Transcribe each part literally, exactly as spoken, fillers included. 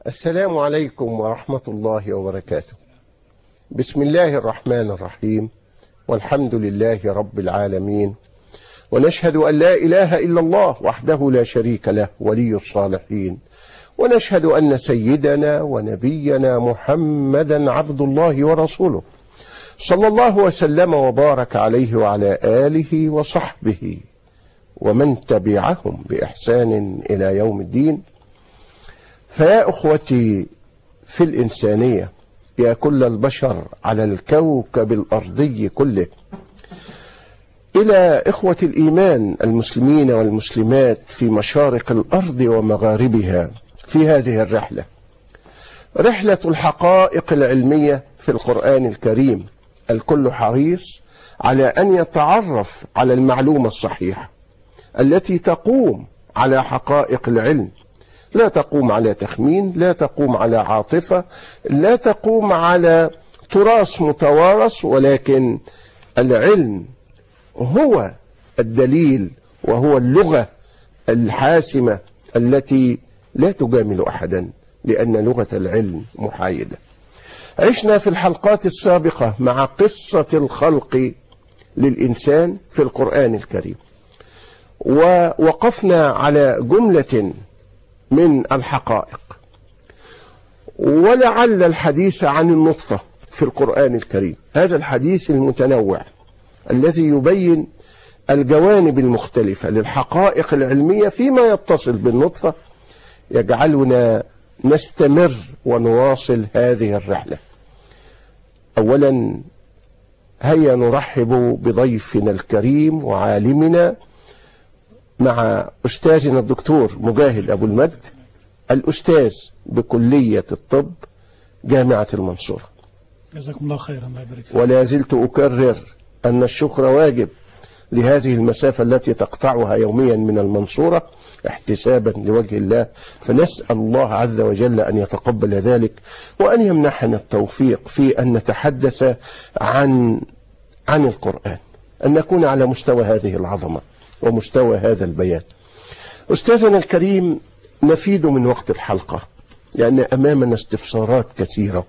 السلام عليكم ورحمة الله وبركاته. بسم الله الرحمن الرحيم، والحمد لله رب العالمين، ونشهد أن لا إله إلا الله وحده لا شريك له ولي الصالحين، ونشهد أن سيدنا ونبينا محمدا عبد الله ورسوله، صلى الله وسلم وبارك عليه وعلى آله وصحبه ومن تبعهم بإحسان إلى يوم الدين. فيا أخوتي في الإنسانية، يا كل البشر على الكوكب الأرضي كله، إلى إخوة الإيمان المسلمين والمسلمات في مشارق الأرض ومغاربها، في هذه الرحلة، رحلة الحقائق العلمية في القرآن الكريم، الكل حريص على أن يتعرف على المعلومة الصحيحة التي تقوم على حقائق العلم، لا تقوم على تخمين، لا تقوم على عاطفة، لا تقوم على تراث متوارث، ولكن العلم هو الدليل وهو اللغة الحاسمة التي لا تجامل أحدا، لأن لغة العلم محايدة. عشنا في الحلقات السابقة مع قصة الخلق للإنسان في القرآن الكريم، ووقفنا على جملة من الحقائق، ولعل الحديث عن النطفة في القرآن الكريم، هذا الحديث المتنوع الذي يبين الجوانب المختلفة للحقائق العلمية فيما يتصل بالنطفة، يجعلنا نستمر ونواصل هذه الرحلة. أولا هيا نرحب بضيفنا الكريم وعالمنا، مع أستاذنا الدكتور مجاهد أبو المجد، الأستاذ بكلية الطب جامعة المنصورة. جزاكم الله خيرا، الله يبارك فيك. ولا زلت أكرر أن الشكر واجب لهذه المسافة التي تقطعها يوميا من المنصورة احتسابا لوجه الله، فنسأل الله عز وجل أن يتقبل ذلك وأن يمنحنا التوفيق في أن نتحدث عن عن القرآن، أن نكون على مستوى هذه العظمة ومستوى هذا البيان. أستاذنا الكريم، نفيد من وقت الحلقة لأن أمامنا استفسارات كثيرة.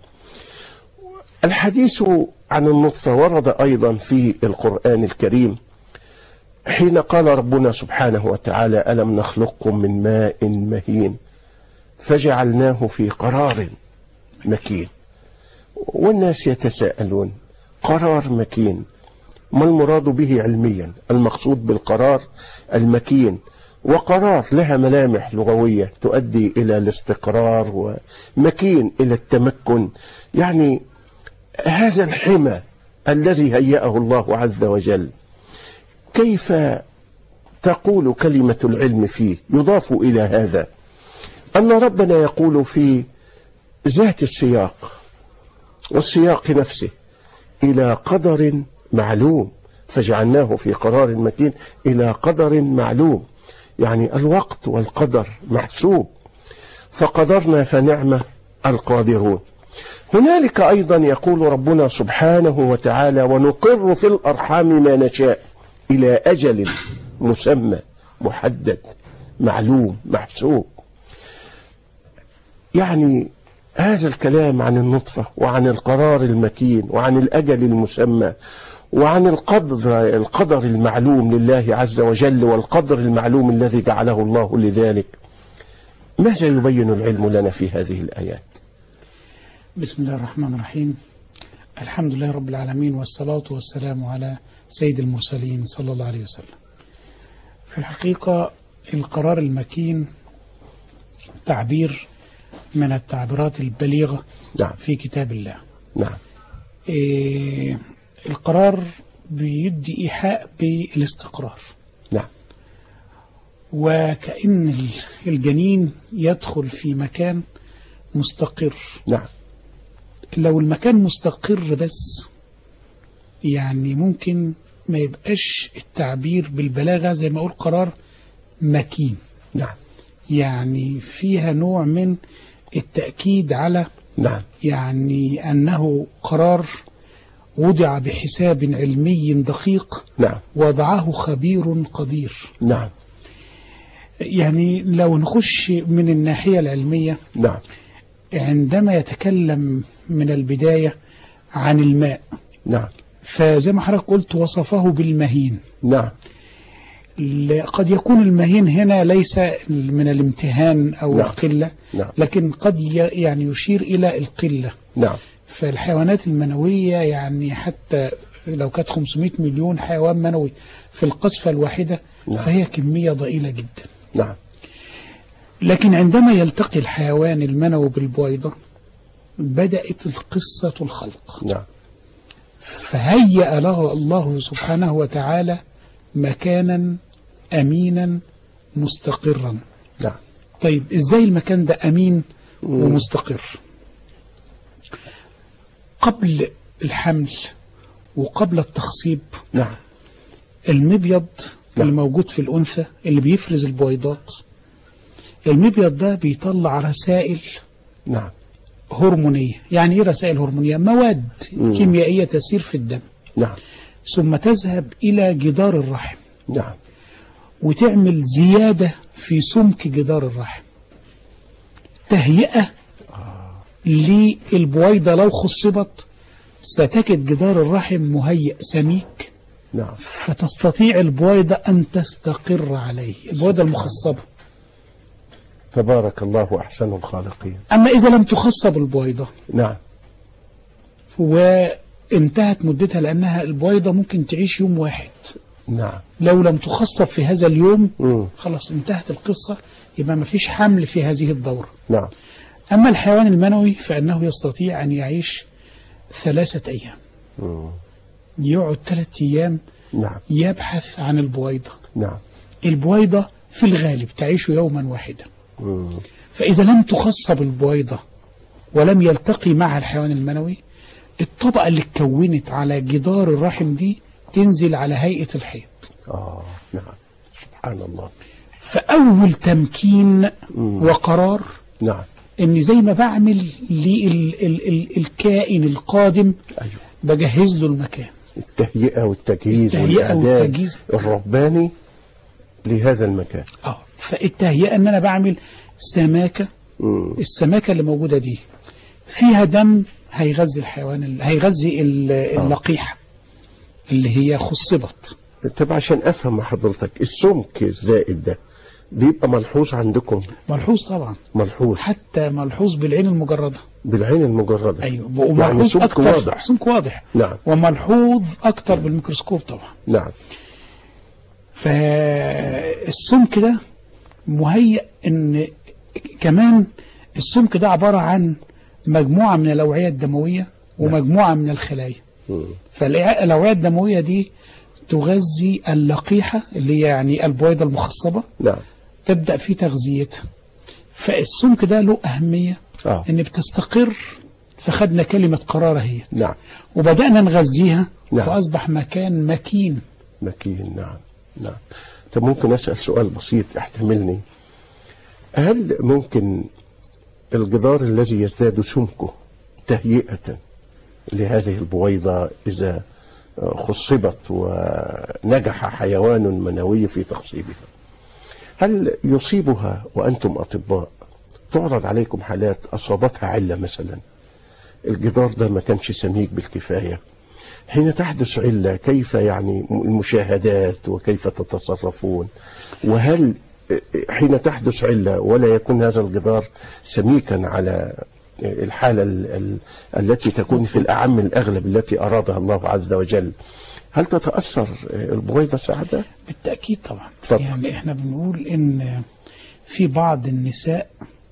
الحديث عن النطفة ورد أيضا في القرآن الكريم، حين قال ربنا سبحانه وتعالى: ألم نخلقكم من ماء مهين فجعلناه في قرار مكين. والناس يتساءلون: قرار مكين ما المراد به علميا؟ المقصود بالقرار المكين، وقرار لها ملامح لغوية تؤدي إلى الاستقرار، ومكين إلى التمكن، يعني هذا الحمى الذي هيأه الله عز وجل. كيف تقول كلمة العلم فيه؟ يضاف إلى هذا أن ربنا يقول في ذات السياق والسياق نفسه: إلى قدر معلوم فجعلناه في قرار مكين، إلى قدر معلوم، يعني الوقت والقدر محسوب، فقدرنا فنعم القادرون. هنالك أيضا يقول ربنا سبحانه وتعالى: ونقر في الأرحام ما نشاء إلى أجل مسمى محدد معلوم محسوب. يعني هذا الكلام عن النطفة وعن القرار المكين وعن الأجل المسمى وعن القدر القدر المعلوم لله عز وجل، والقدر المعلوم الذي جعله الله لذلك، ماذا يبين العلم لنا في هذه الآيات؟ بسم الله الرحمن الرحيم. الحمد لله رب العالمين، والصلاة والسلام على سيد المرسلين صلى الله عليه وسلم. في الحقيقة القرار المكين تعبير من التعبيرات البليغة نعم. في كتاب الله. نعم. إيه القرار بيدي إيحاء بالاستقرار. نعم. وكأن الجنين يدخل في مكان مستقر. نعم. لو المكان مستقر بس، يعني ممكن ما يبقاش التعبير بالبلاغة زي ما أقول قرار مكين. نعم. يعني فيها نوع من التأكيد على نعم. يعني أنه قرار وضع بحساب علمي دقيق. نعم. وضعه خبير قدير. نعم. يعني لو نخش من الناحية العلمية، نعم. عندما يتكلم من البداية عن الماء، نعم، فزي ما حضرتك قلت وصفه بالمهين. نعم، قد يكون المهين هنا ليس من الامتهان أو نعم. القلة، نعم. لكن قد يعني يشير إلى القلة. نعم. فالحيوانات المنوية يعني حتى لو كانت خمسمائة مليون حيوان منوي في القصفة الواحدة، نعم. فهي كمية ضئيلة جدا. نعم. لكن عندما يلتقي الحيوان المنوي بالبويضة بدأت القصة الخلق. نعم. فهيأ له الله سبحانه وتعالى مكانا أمينا مستقرا. نعم. طيب إزاي المكان ده أمين مم. ومستقر؟ قبل الحمل وقبل التخصيب، نعم. المبيض نعم. الموجود في الأنثى اللي بيفرز البويضات، المبيض ده بيطلع رسائل نعم. هرمونية. يعني إيه رسائل هرمونية؟ مواد مم. كيميائية تسير في الدم، نعم. ثم تذهب إلى جدار الرحم، نعم. وتعمل زيادة في سمك جدار الرحم، تهيئة آه. للبويضة لو خصبت ستجد جدار الرحم مهيئ سميك، نعم. فتستطيع البويضة أن تستقر عليه، البويضة المخصبة. تبارك الله أحسن الخالقين. أما إذا لم تخصب البويضة، نعم، وانتهت مدتها، لأنها البويضة ممكن تعيش يوم واحد، نعم، لو لم تخصب في هذا اليوم مم. خلاص انتهت القصة، يبقى ما فيش حمل في هذه الدورة. نعم. أما الحيوان المنوي فإنه يستطيع أن يعيش ثلاثة أيام، مم. يقعد ثلاثة أيام، نعم. يبحث عن البويضة. نعم. البويضة في الغالب تعيش يوما واحدا. مم. فإذا لم تخصب البويضة ولم يلتقي معها الحيوان المنوي، الطبقة اللي اتكونت على جدار الرحم دي تنزل على هيئة الحيض. آه نعم، سبحان الله. فأول تمكين مم. وقرار، نعم، إن زي ما بعمل للكائن القادم، أيوه، بجهز له المكان، التهيئة والتجهيز التهيئة والإعداد والتجهيز الرباني لهذا المكان. اه فالتهيئة ان انا بعمل سماكة. مم. السماكة اللي موجودة دي فيها دم هيغذي الحيوان، هيغذي اللقيحة اللي هي خصبت. طب عشان افهم حضرتك، السمك الزائد ده بيبقى ملحوظ عندكم؟ ملحوظ طبعا، ملحوظ، حتى ملحوظ بالعين المجردة. بالعين المجردة، ايوه، وملحوظ يعني اكتر، واضح. سمك واضح. نعم. وملحوظ اكتر بالميكروسكوب طبعا. نعم. فالسمك ده مهيئ، ان كمان السمك ده عبارة عن مجموعة من الأوعية الدموية ومجموعة من الخلايا. فالأوعية الدموية دي تغذي اللقيحة اللي هي يعني البويضة المخصبة. نعم. تبدأ في تغذيتها. فالسمك ده له أهمية آه. ان بتستقر، فخدنا كلمة قرار هي. نعم. وبدأنا نغذيها. نعم. فأصبح مكان مكين. مكين. نعم. نعم. طب ممكن أسأل سؤال بسيط احتملني؟ هل ممكن الجدار الذي يزداد سمكه تهيئة لهذه البويضة إذا خصبت ونجح حيوان منوي في تخصيبها، هل يصيبها وأنتم أطباء تعرض عليكم حالات أصابتها علة مثلا الجدار ده ما كانش سميك بالكفاية؟ حين تحدث علة كيف يعني المشاهدات وكيف تتصرفون؟ وهل حين تحدث علة ولا يكون هذا الجدار سميكا على الحالة ال التي تكون في الأعم الأغلب التي أرادها الله عز وجل، هل تتأثر البويضة ساعتها؟ بالتأكيد طبعا. فضل. يعني احنا بنقول ان في بعض النساء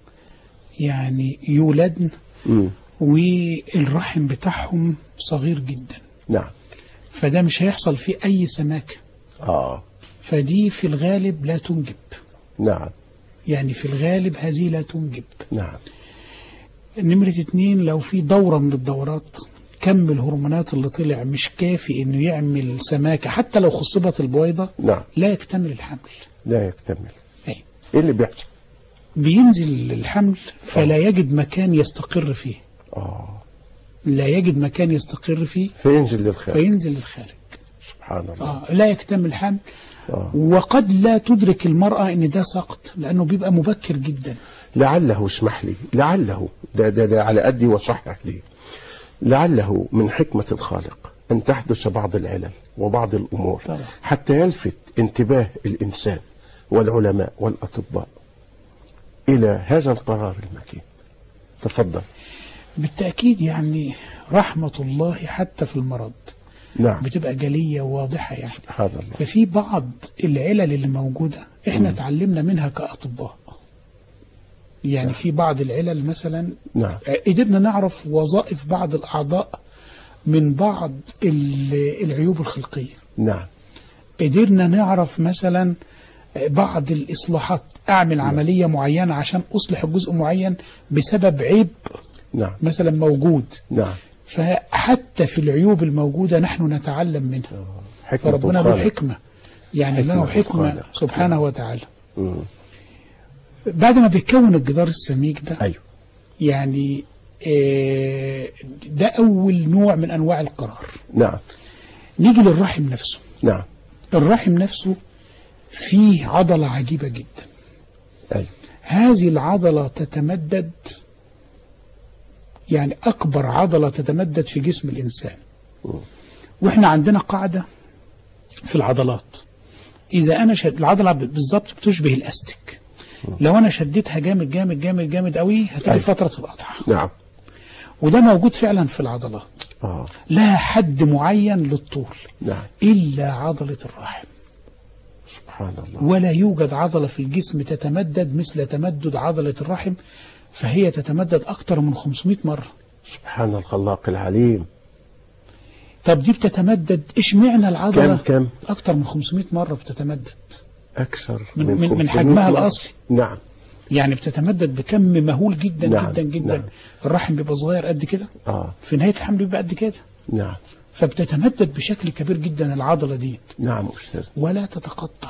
يعني يولدن م. والرحم بتاعهم صغير جدا. نعم. فده مش هيحصل فيه أي سماكة. آه. فدي في الغالب لا تنجب. نعم. يعني في الغالب هذه لا تنجب. نعم. نمرة اتنين، لو في دورة من الدورات كم الهرمونات اللي طلع مش كافي انه يعمل سماكة حتى لو خصبت البويضة. نعم. لا يكتمل الحمل. لا يكتمل. ايه, إيه اللي بيحصل؟ بينزل الحمل فلا يجد مكان يستقر فيه. آه. لا يجد مكان يستقر فيه فينزل للخارج. فينزل للخارج. سبحان الله. آه. لا يكتمل الحمل. آه. وقد لا تدرك المرأة ان ده سقط لانه بيبقى مبكر جدا. لعله، اسمح لي، لعله ده, ده, ده على قدي وصحح لي، لعله من حكمة الخالق أن تحدث بعض العلل وبعض الأمور طبعا. حتى يلفت انتباه الإنسان والعلماء والأطباء إلى هذا القرار المكين. تفضل. بالتأكيد يعني رحمة الله حتى في المرض نعم. بتبقى جلية واضحة يعني. سبحان الله. ففي بعض العلل اللي موجودة احنا م. تعلمنا منها كأطباء. يعني نعم. في بعض العلل مثلا نعم. قدرنا نعرف وظائف بعض الأعضاء من بعض العيوب الخلقية. نعم. قدرنا نعرف مثلا بعض الإصلاحات، أعمل نعم. عملية معينة عشان أصلح جزء معين بسبب عيب نعم. مثلا موجود. نعم. فحتى في العيوب الموجودة نحن نتعلم منها. فربنا له حكمة، يعني حكمة له حكمة الخالق. سبحانه وتعالى. مم. بعد ما بيكون الجدار السميك ده أيوه. يعني ده أول نوع من أنواع القرار. نعم. نيجي للرحم نفسه. نعم. الرحم نفسه فيه عضلة عجيبة جدا. أيوه. هذه العضلة تتمدد، يعني أكبر عضلة تتمدد في جسم الإنسان. م. وإحنا عندنا قاعدة في العضلات، إذا أنا شد العضلة بالضبط بتشبه الأستك. م. لو أنا شديتها جامد جامد جامد جامد قوي هتيجي أيوه. فترة القطع. نعم. وده موجود فعلا في العضلات. آه. لها حد معين للطول. نعم. إلا عضلة الرحم. سبحان الله. ولا يوجد عضلة في الجسم تتمدد مثل تمدد عضلة الرحم، فهي تتمدد أكثر من خمسمائة مرة. سبحان الخلاق العليم. طب دي بتتمدد إيش معنى العضلة؟ كم كم؟ أكثر من خمسمائة مرة بتتمدد. أكثر من من, من حجمها الأصلي. نعم. يعني بتتمدد بكم مهول جدا. نعم. جدا جدا. نعم. الرحم بيبقى صغير قد كده. آه. في نهاية الحمل بيبقى قد كده. نعم. فبتتمدد بشكل كبير جدا العضلة دي. نعم أستاذ. ولا تتقطع.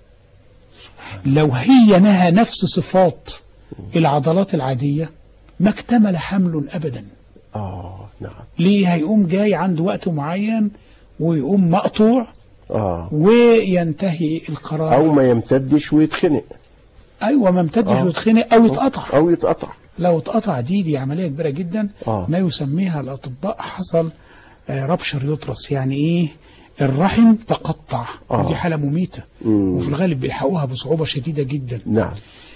لو هي لها نفس صفات العضلات العادية ما اكتمل حمل أبدا. آه نعم. ليه؟ هيقوم جاي عنده وقت معين ويقوم مقطوع. آه. وينتهي القرار. أو ما يمتدش ويتخنق. أيوة ما يمتدش آه. ويتخنق أو يتقطع. أو يتقطع. لو اتقطع دي دي عملية كبيرة جدا. آه. ما يسميها الأطباء حصل آه ربشر يطرس. يعني إيه؟ الرحم تقطع. آه. دي حالة مميتة. مم. وفي الغالب بيلحقوها بصعوبة شديدة جدا. نعم.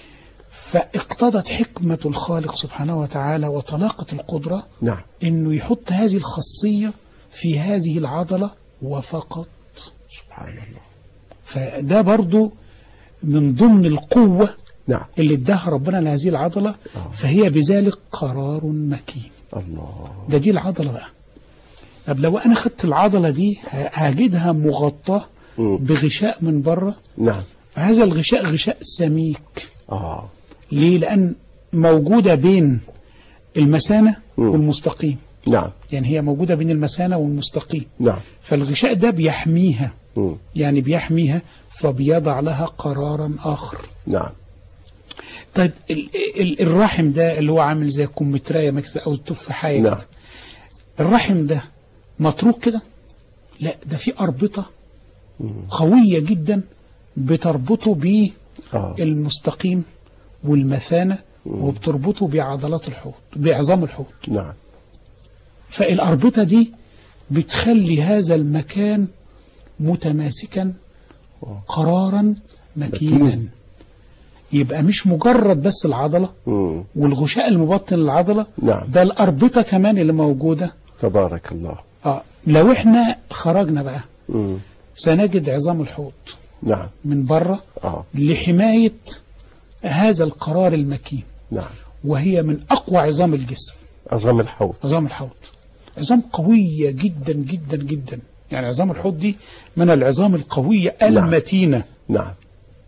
فاقتضت حكمة الخالق سبحانه وتعالى وطلاقة القدرة. نعم. إنه يحط هذه الخاصية في هذه العضلة وفقط. سبحان الله. فده برضو من ضمن القوة. نعم. اللي اداها ربنا لهذه العضلة. آه. فهي بذلك قرار مكين. الله. ده دي العضلة بقى. طب لو أنا خدت العضلة دي هجدها مغطاة بغشاء من بره. نعم. هذا الغشاء غشاء سميك. آه. ليه؟ لأن موجودة بين المثانة م. والمستقيم. نعم. يعني هي موجودة بين المثانة والمستقيم. نعم. فالغشاء ده بيحميها. م. يعني بيحميها فبيضع لها قرارا آخر. نعم. طيب ال ال الرحم ده اللي هو عامل زي الكمثرية أو التفاحية. نعم. كده. الرحم ده متروك كده؟ لا، ده في أربطة قوية جدا بتربطه بالمستقيم والمثانة وبتربطه بعضلات الحوض بعظام الحوض. نعم. فالأربطة دي بتخلي هذا المكان متماسكا قرارا مكينا. يبقى مش مجرد بس العضلة مم. والغشاء المبطن للعضلة. نعم. ده الأربطة كمان اللي موجودة. تبارك الله. آه. لو احنا خرجنا بقى مم. سنجد عظام الحوض. نعم. من بره. آه. لحماية هذا القرار المكين. نعم. وهي من أقوى عظام الجسم. عظام الحوض. عظام الحوض عظام قوية جدا جدا جدا. يعني عظام الحوض دي من العظام القوية المتينة. نعم. نعم.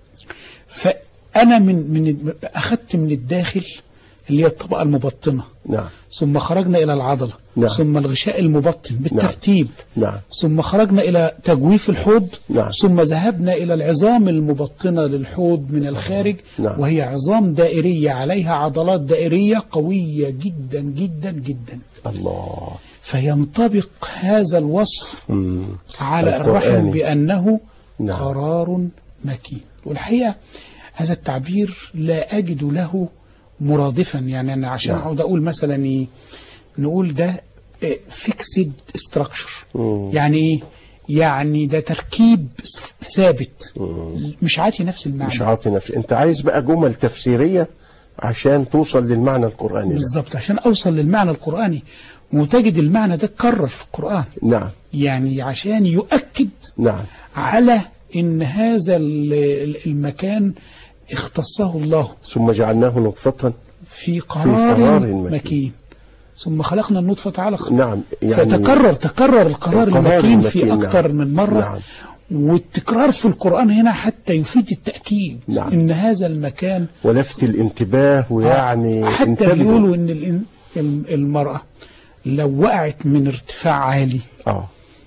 فأنا من من أخذت من الداخل اللي هي الطبقة المبطنة. نعم. ثم خرجنا إلى العضلة. نعم. ثم الغشاء المبطن بالترتيب. نعم. ثم خرجنا إلى تجويف الحوض. نعم. ثم ذهبنا إلى العظام المبطنة للحوض من الخارج. نعم. وهي عظام دائرية عليها عضلات دائرية قوية جدا جدا جدا. الله. فينطبق هذا الوصف مم. على الرحم بأنه نعم. قرار مكين. والحقيقة هذا التعبير لا أجد له مرادفا. يعني أنا عشان نعم. أقعد أقول مثلا إيه، نقول ده فيكسد ستراكشر، يعني إيه؟ يعني ده تركيب ثابت، مش عاطي نفس المعنى، مش عاطي نفس. انت عايز بقى جمل تفسيرية عشان توصل للمعنى القرآني. بالظبط، عشان أوصل للمعنى القرآني وتجد المعنى ده اتكرر في القرآن. نعم. يعني عشان يؤكد نعم. على إن هذا المكان اختصه الله. ثم جعلناه نطفة في قرار, في قرار مكين. مكين ثم خلقنا النطفة علقة. نعم. يعني فتكرر تكرر القرار, القرار المكين, المكين في أكثر نعم. من مرة. نعم. والتكرار في القرآن هنا حتى يفيد التأكيد. نعم. إن هذا المكان ولفت الانتباه. ويعني حتى انتبهوا. بيقولوا إن المرأة لو وقعت من ارتفاع عالي آه.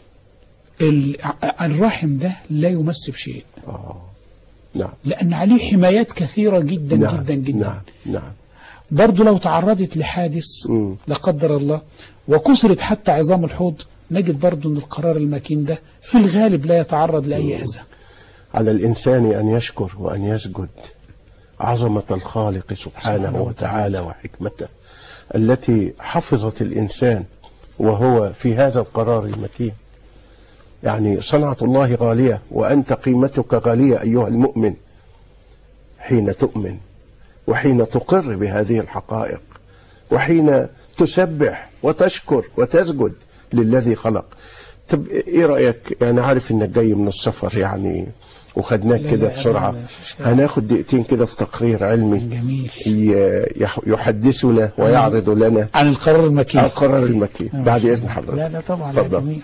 الرحم ده لا يمس بشيء. آه. نعم. لأن عليه حمايات كثيرة جدا. نعم. جدا جدا. نعم. نعم. برضو لو تعرضت لحادث لا قدر الله وكسرت حتى عظام الحوض، نجد برضو أن القرار المكين ده في الغالب لا يتعرض لأي أذى. على الإنسان أن يشكر وأن يسجد عظمة الخالق سبحانه وتعالى وحكمته التي حفظت الإنسان وهو في هذا القرار المكين. يعني صنعة الله غالية، وأنت قيمتك غالية أيها المؤمن حين تؤمن، وحين تقر بهذه الحقائق، وحين تسبح وتشكر وتسجد للذي خلق. طب ايه رأيك؟ يعني عارف انك جاي من السفر يعني وخدناك كده بسرعة، هناخد دقيقتين كده في تقرير علمي جميل يحدثنا ويعرض لنا عن القرار المكين. القرار المكين بعد إذن حضرتك. لا لا طبعا. تفضل.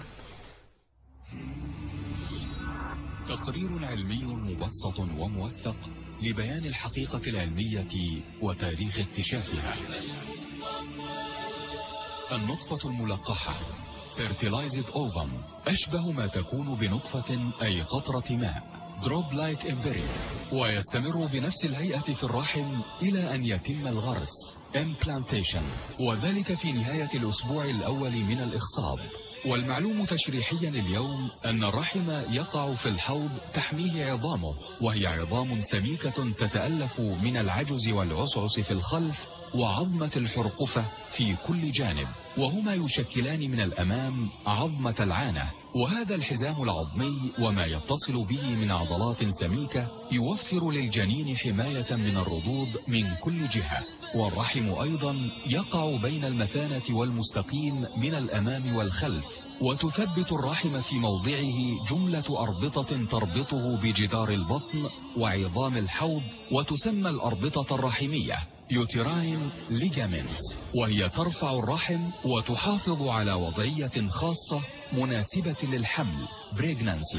تقرير علمي مبسط وموثق لبيان الحقيقة العلمية وتاريخ اكتشافها. النطفة الملقحة fertilized ovum أشبه ما تكون بنطفة أي قطرة ماء drop like embryo، ويستمر بنفس الهيئة في الرحم إلى أن يتم الغرس implantation، وذلك في نهاية الأسبوع الأول من الإخصاب. والمعلوم تشريحيا اليوم أن الرحم يقع في الحوض تحميه عظامه، وهي عظام سميكة تتألف من العجز والعصعص في الخلف وعظمة الحرقفة في كل جانب، وهما يشكلان من الأمام عظمة العانة. وهذا الحزام العظمي وما يتصل به من عضلات سميكة يوفر للجنين حماية من الرضوض من كل جهة. والرحم أيضا يقع بين المثانة والمستقيم من الأمام والخلف، وتثبت الرحم في موضعه جملة أربطة تربطه بجدار البطن وعظام الحوض، وتسمى الأربطة الرحمية يوتراين ليجامنتس، وهي ترفع الرحم وتحافظ على وضعية خاصة مناسبة للحمل بريجنانسي،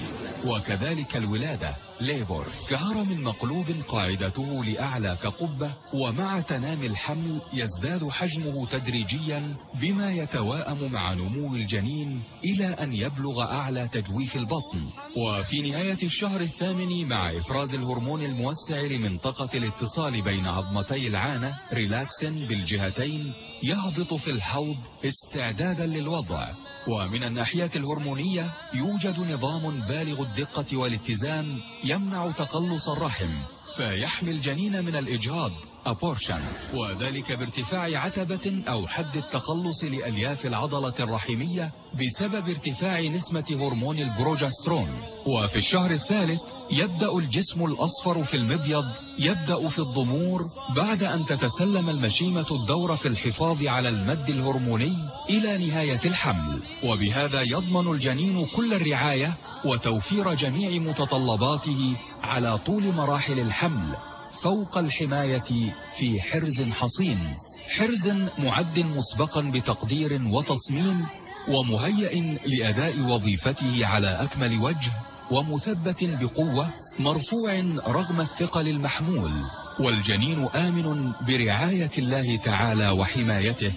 وكذلك الولادة ليبور، كهرم مقلوب قاعدته لأعلى كقبة، ومع تنامي الحمل يزداد حجمه تدريجيا بما يتواءم مع نمو الجنين إلى أن يبلغ أعلى تجويف البطن. وفي نهاية الشهر الثامن مع إفراز الهرمون الموسع لمنطقة الاتصال بين عظمتي العانة ريلاكسين بالجهتين يهبط في الحوض استعدادا للوضع. ومن الناحية الهرمونية يوجد نظام بالغ الدقة والاتزان يمنع تقلص الرحم فيحمي الجنين من الإجهاض أبورشن، وذلك بارتفاع عتبة أو حد التقلص لألياف العضلة الرحمية بسبب ارتفاع نسمة هرمون البروجسترون. وفي الشهر الثالث يبدأ الجسم الأصفر في المبيض يبدأ في الضمور بعد أن تتسلم المشيمة الدور في الحفاظ على المد الهرموني إلى نهاية الحمل، وبهذا يضمن الجنين كل الرعاية وتوفير جميع متطلباته على طول مراحل الحمل فوق الحماية في حرز حصين، حرز معد مسبقا بتقدير وتصميم ومهيئ لأداء وظيفته على أكمل وجه ومثبت بقوة مرفوع رغم الثقل المحمول، والجنين آمن برعاية الله تعالى وحمايته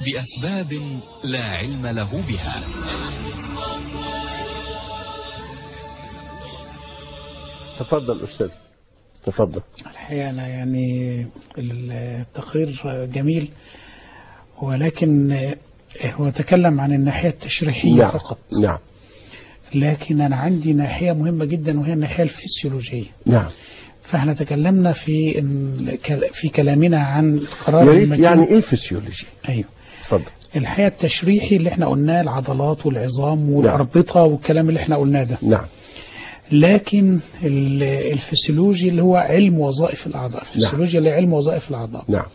بأسباب لا علم له بها. تفضل أستاذ، تفضل. الحقيقة أنا يعني التقرير جميل، ولكن هو تكلم عن الناحية التشريحية نعم. فقط. نعم. لكن أنا عندي ناحية مهمة جدا وهي الناحية الفسيولوجية. نعم. فاحنا تكلمنا في في كلامنا عن القرار يا ريت المكين. يعني ايه فسيولوجي؟ ايوه اتفضل. الحقيقه التشريحي اللي احنا قلناه العضلات والعظام والاربطه نعم. والكلام اللي احنا قلناه ده نعم. لكن الفسيولوجي اللي هو علم وظائف الاعضاء، الفسيولوجيا اللي هي علم وظائف الاعضاء. نعم.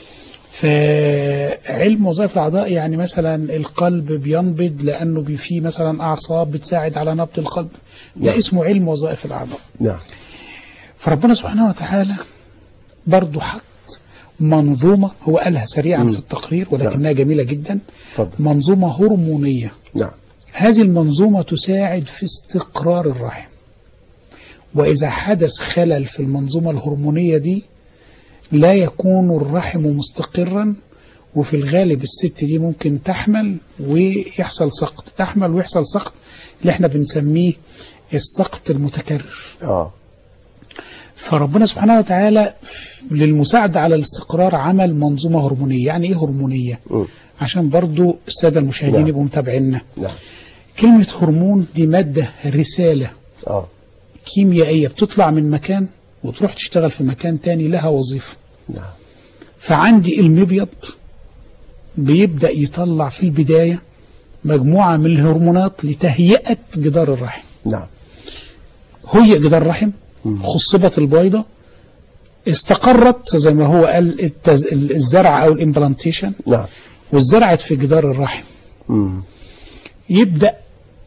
فعلم وظائف الاعضاء يعني مثلا القلب بينبض لانه فيه مثلا اعصاب بتساعد على نبض القلب، ده نعم. اسمه علم وظائف الاعضاء. نعم. فربنا سبحانه وتعالى برضه حط منظومه، هو قالها سريعا م. في التقرير ولكنها نعم. جميله جدا. فضل. منظومه هرمونيه. نعم. هذه المنظومه تساعد في استقرار الرحم، واذا حدث خلل في المنظومه الهرمونيه دي لا يكون الرحم مستقرا، وفي الغالب الست دي ممكن تحمل ويحصل سقط، تحمل ويحصل سقط اللي احنا بنسميه السقط المتكرر. اه فربنا سبحانه وتعالى للمساعدة على الاستقرار عمل منظومة هرمونية. يعني ايه هرمونية؟ م. عشان برضو السادة المشاهدين نعم. يبقوا متابعيننا. نعم. كلمة هرمون دي مادة رسالة اه كيميائية بتطلع من مكان وتروح تشتغل في مكان تاني لها وظيفة. نعم. فعندي المبيض بيبدأ يطلع في البداية مجموعة من الهرمونات لتهيئة جدار الرحم. نعم. هي جدار الرحم، خصبت البيضة، استقرت زي ما هو قال التز... الزرع أو الامبلانتيشن. نعم. وزرعت في جدار الرحم. مم. يبدأ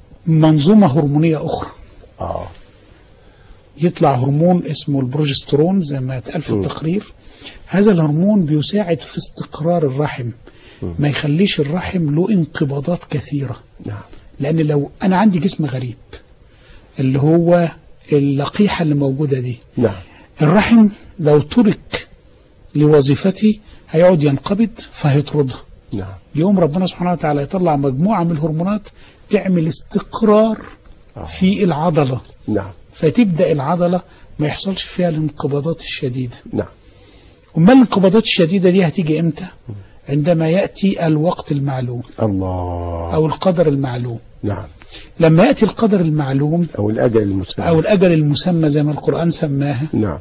منظومة هرمونية أخرى. آه. يطلع هرمون اسمه البروجسترون زي ما اتقال في التقرير. هذا الهرمون بيساعد في استقرار الرحم، م. ما يخليش الرحم له انقباضات كثيرة. نعم. لأن لو أنا عندي جسم غريب اللي هو اللقيحة اللي موجودة دي. نعم. الرحم لو ترك لوظيفته هيقعد ينقبض فهيطردها. نعم. يوم ربنا سبحانه وتعالى يطلع مجموعة من الهرمونات تعمل استقرار آه. في العضلة. نعم. فتبدأ العضلة ما يحصلش فيها الانقباضات الشديدة. نعم. وما الانقباضات الشديدة دي هتيجي امتى؟ عندما يأتي الوقت المعلوم. الله. أو القدر المعلوم. نعم. لما يأتي القدر المعلوم أو الأجل المسمى أو الأجل المسمى زي ما القرآن سماها. نعم.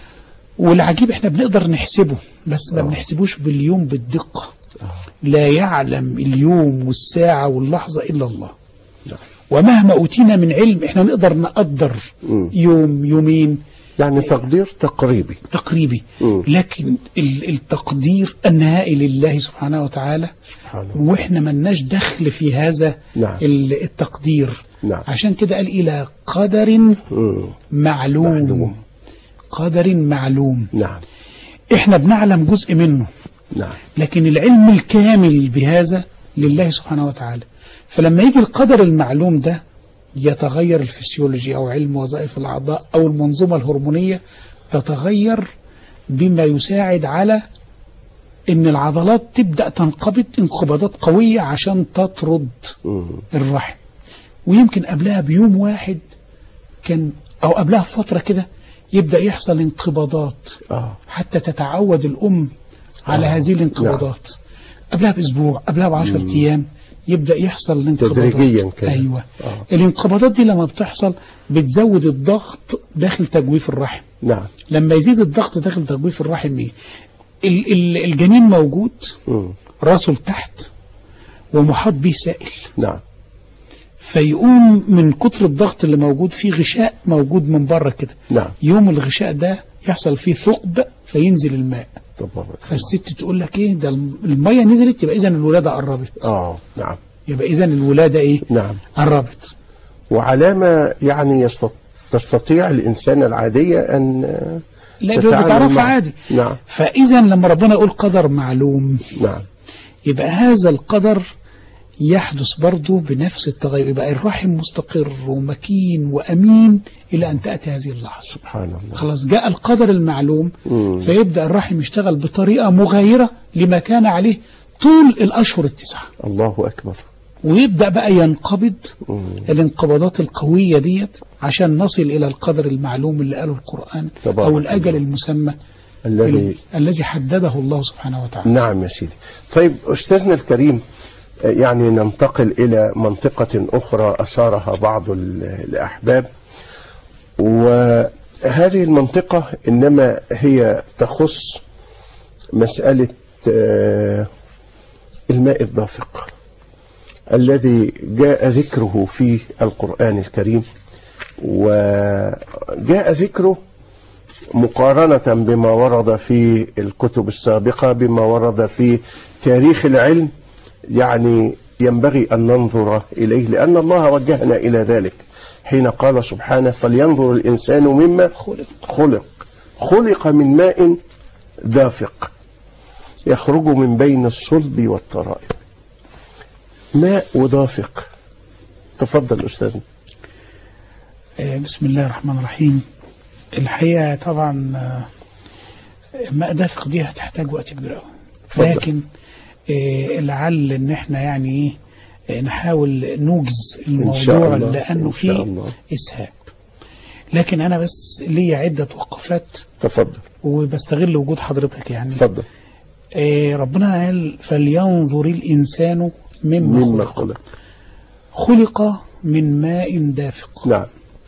والعجيب احنا بنقدر نحسبه بس ما بنحسبوش باليوم بالدقة. أوه. لا يعلم اليوم والساعة واللحظة إلا الله. نعم. ومهما أوتينا من علم احنا نقدر نقدر م. يوم يومين يعني تقدير تقريبي تقريبي م. لكن التقدير النهائي لله سبحانه وتعالى سبحانه. واحنا ملناش دخل في هذا. نعم. التقدير. نعم. عشان كده قال إلى قدر م. معلوم. معلوم قدر معلوم. نعم. احنا بنعلم جزء منه. نعم. لكن العلم الكامل بهذا لله سبحانه وتعالى. فلما يجي القدر المعلوم ده يتغير الفسيولوجي أو علم وظائف الأعضاء أو المنظومة الهرمونية تتغير بما يساعد على أن العضلات تبدأ تنقبض انقباضات قوية عشان تطرد الرحم. ويمكن قبلها بيوم واحد كان أو قبلها فترة كده يبدأ يحصل انقباضات حتى تتعود الأم على هذه الانقباضات. قبلها بأسبوع قبلها بعشرة أيام يبدأ يحصل الانقباضات تدريجيا كده. أيوة. آه. الانقباضات دي لما بتحصل بتزود الضغط داخل تجويف الرحم. نعم. لما يزيد الضغط داخل تجويف الرحم ايه ال ال الجنين موجود م. راسه لتحت ومحاط به سائل. نعم. فيقوم من كتر الضغط اللي موجود فيه غشاء موجود من بره كده. نعم. يوم الغشاء ده يحصل فيه ثقب فينزل الماء. فالست تقول لك ايه ده المية نزلت يبقى اذا الولادة قربت. اه نعم. يبقى اذا الولادة ايه؟ نعم. قربت. وعلامة يعني يستط... تستطيع الإنسان العادية أن لا بتعرفها عادي. نعم. فإذا لما ربنا يقول قدر معلوم. نعم. يبقى هذا القدر يحدث برضه بنفس التغير، يبقى الرحم مستقر ومكين وأمين إلى أن تأتي هذه اللحظة. سبحان الله. خلاص جاء القدر المعلوم. مم. فيبدأ الرحم يشتغل بطريقة مغايرة لما كان عليه طول الأشهر التسعة. الله أكبر. ويبدأ بقى ينقبض مم. الانقباضات القوية ديت عشان نصل إلى القدر المعلوم اللي قاله القرآن أو الأجل المسمى الذي الذي حدده الله سبحانه وتعالى. نعم يا سيدي. طيب أستاذنا الكريم، يعني ننتقل إلى منطقة أخرى أثارها بعض الأحباب، وهي هذه المنطقة إنما هي تخص مسألة الماء الدافق الذي جاء ذكره في القرآن الكريم، وجاء ذكره مقارنة بما ورد في الكتب السابقة، بما ورد في تاريخ العلم. يعني ينبغي أن ننظر إليه، لأن الله وجهنا إلى ذلك حين قال سبحانه: فلينظر الإنسان مما خلق خلق خلق من ماء دافق يخرج من بين الصلب والترائب. ماء ودافق. تفضل أستاذنا. بسم الله الرحمن الرحيم. الحقيقة طبعا ماء دافق دي هتحتاج وقت كبير قوي، لكن لعل ان احنا يعني ايه نحاول نوجز الموضوع لانه فيه اسهاب. لكن انا بس لي عدة وقفات. تفضل. وبستغل وجود حضرتك يعني. تفضل. إيه ربنا قال: فلينظر الانسان مما, مما خلق. خلق خلق من ماء دافق. نعم.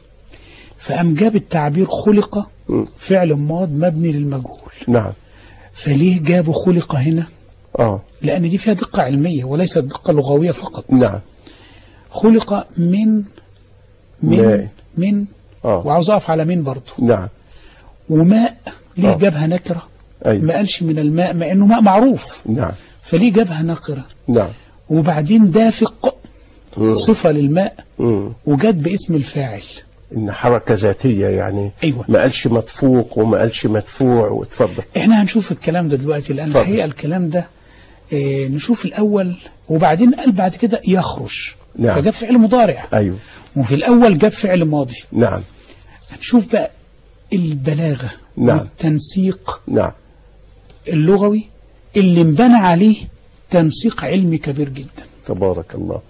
فأم جاب التعبير خلق فعل ماض مبني للمجهول. نعم. فليه جابوا خلق هنا؟ آه. لأن دي فيها دقة علمية وليست دقة لغوية فقط. نعم. خلق من من ماء. من آه. وعاوز أقف على من برضه. نعم. وماء ليه آه. جابها نكرة؟ أيوة. ما قالش من الماء، مع إنه ماء معروف. نعم. فليه جابها نكرة؟ نعم. وبعدين دافق مم. صفة للماء مم. وجات باسم الفاعل. إن حركة ذاتية يعني. أيوة. ما قالش مدفوق وما قالش مدفوع. وتفضل. إحنا هنشوف الكلام ده دلوقتي، لأن الحقيقة الكلام ده إيه نشوف الأول وبعدين قال بعد كده يخرج. نعم. فجاب فعل مضارع. أيوه. وفي الأول جاب فعل ماضي. نعم. هنشوف بقى البلاغة. نعم. والتنسيق. نعم. اللغوي اللي انبنى عليه تنسيق علمي كبير جدا. تبارك الله.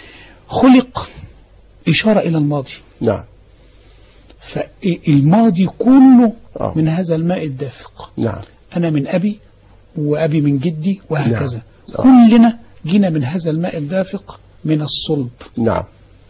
خلق إشارة إلى الماضي. نعم. فالماضي كله آه. من هذا الماء الدافق. نعم. أنا من أبي وأبي من جدي وهكذا. نعم. كلنا جينا من هذا الماء الدافق من الصلب. نعم.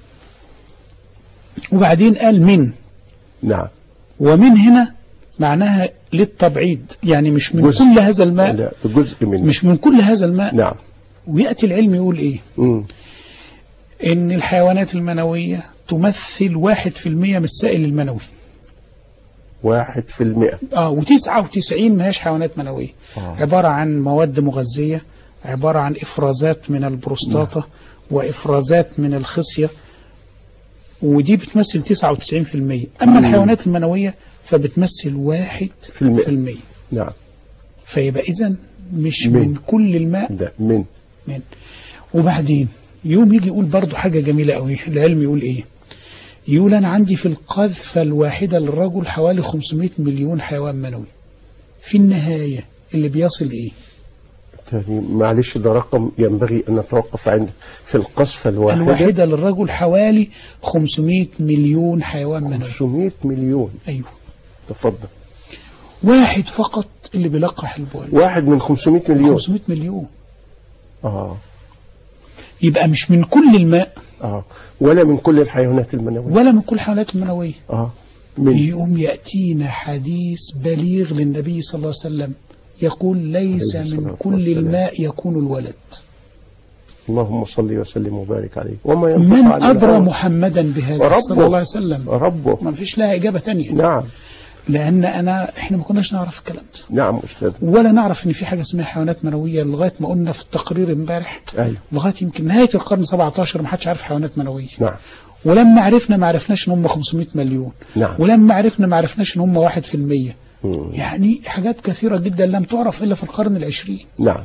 وبعدين قال من. نعم. ومن هنا معناها للتبعيد، يعني مش من جزء. كل هذا الماء. لا، جزء منه. مش من كل هذا الماء. نعم. ويأتي العلم يقول إيه؟ مم. إن الحيوانات المنوية تمثل واحد في المية من السائل المنوي. واحد في المئة. آه وتسعة وتسعين ما هيش حيوانات منوية. آه. عبارة عن مواد مغذية، عبارة عن إفرازات من البروستاتا. نعم. وإفرازات من الخصية، ودي بتمثل تسعة وتسعين في المية. أما مم. الحيوانات المنوية فبتمثل واحد في المية, في المية. نعم. فيبقى إذن مش من, من كل الماء ده من من وبعدين يوم يجي يقول برضو حاجة جميلة قوي. العلم يقول إيه؟ يقول أنا عندي في القذفة الواحدة للرجل حوالي خمسمائة مليون حيوان منوي. في النهاية اللي بيصل إيه؟ معلش ده رقم ينبغي أن نتوقف عنده. في القذفة الواحدة الواحدة للرجل حوالي خمسمائة مليون حيوان منوي. خمسمائة مليون. أيوه. تفضل. واحد فقط اللي بيلقح البويض. واحد من خمسمائة مليون. خمسمائة مليون. آه. يبقى مش من كل الماء. آه. ولا من كل الحيوانات المنوية. ولا من كل الحيوانات المنوية. آه. من يوم يأتينا حديث بليغ للنبي صلى الله عليه وسلم يقول ليس من كل الماء يكون الولد. اللهم صل وسلم وبارك عليه. وما من أدرى محمدا بهذا صلى الله عليه وسلم؟ ربه. ما فيش لها إجابة تانية. نعم. لأن أنا إحنا ما كناش نعرف الكلام ده. نعم أستاذ. ولا نعرف إن في حاجة اسمها حيوانات منوية لغاية ما قلنا في التقرير امبارح. أيوه. لغاية يمكن نهاية القرن السابع عشر ما حدش عارف حيوانات منوية. نعم. ولما عرفنا ما عرفناش إن هم خمسمائة مليون. نعم. ولما عرفنا ما عرفناش إن هم واحد في المية. يعني حاجات كثيرة جدا لم تعرف إلا في القرن العشرين. نعم.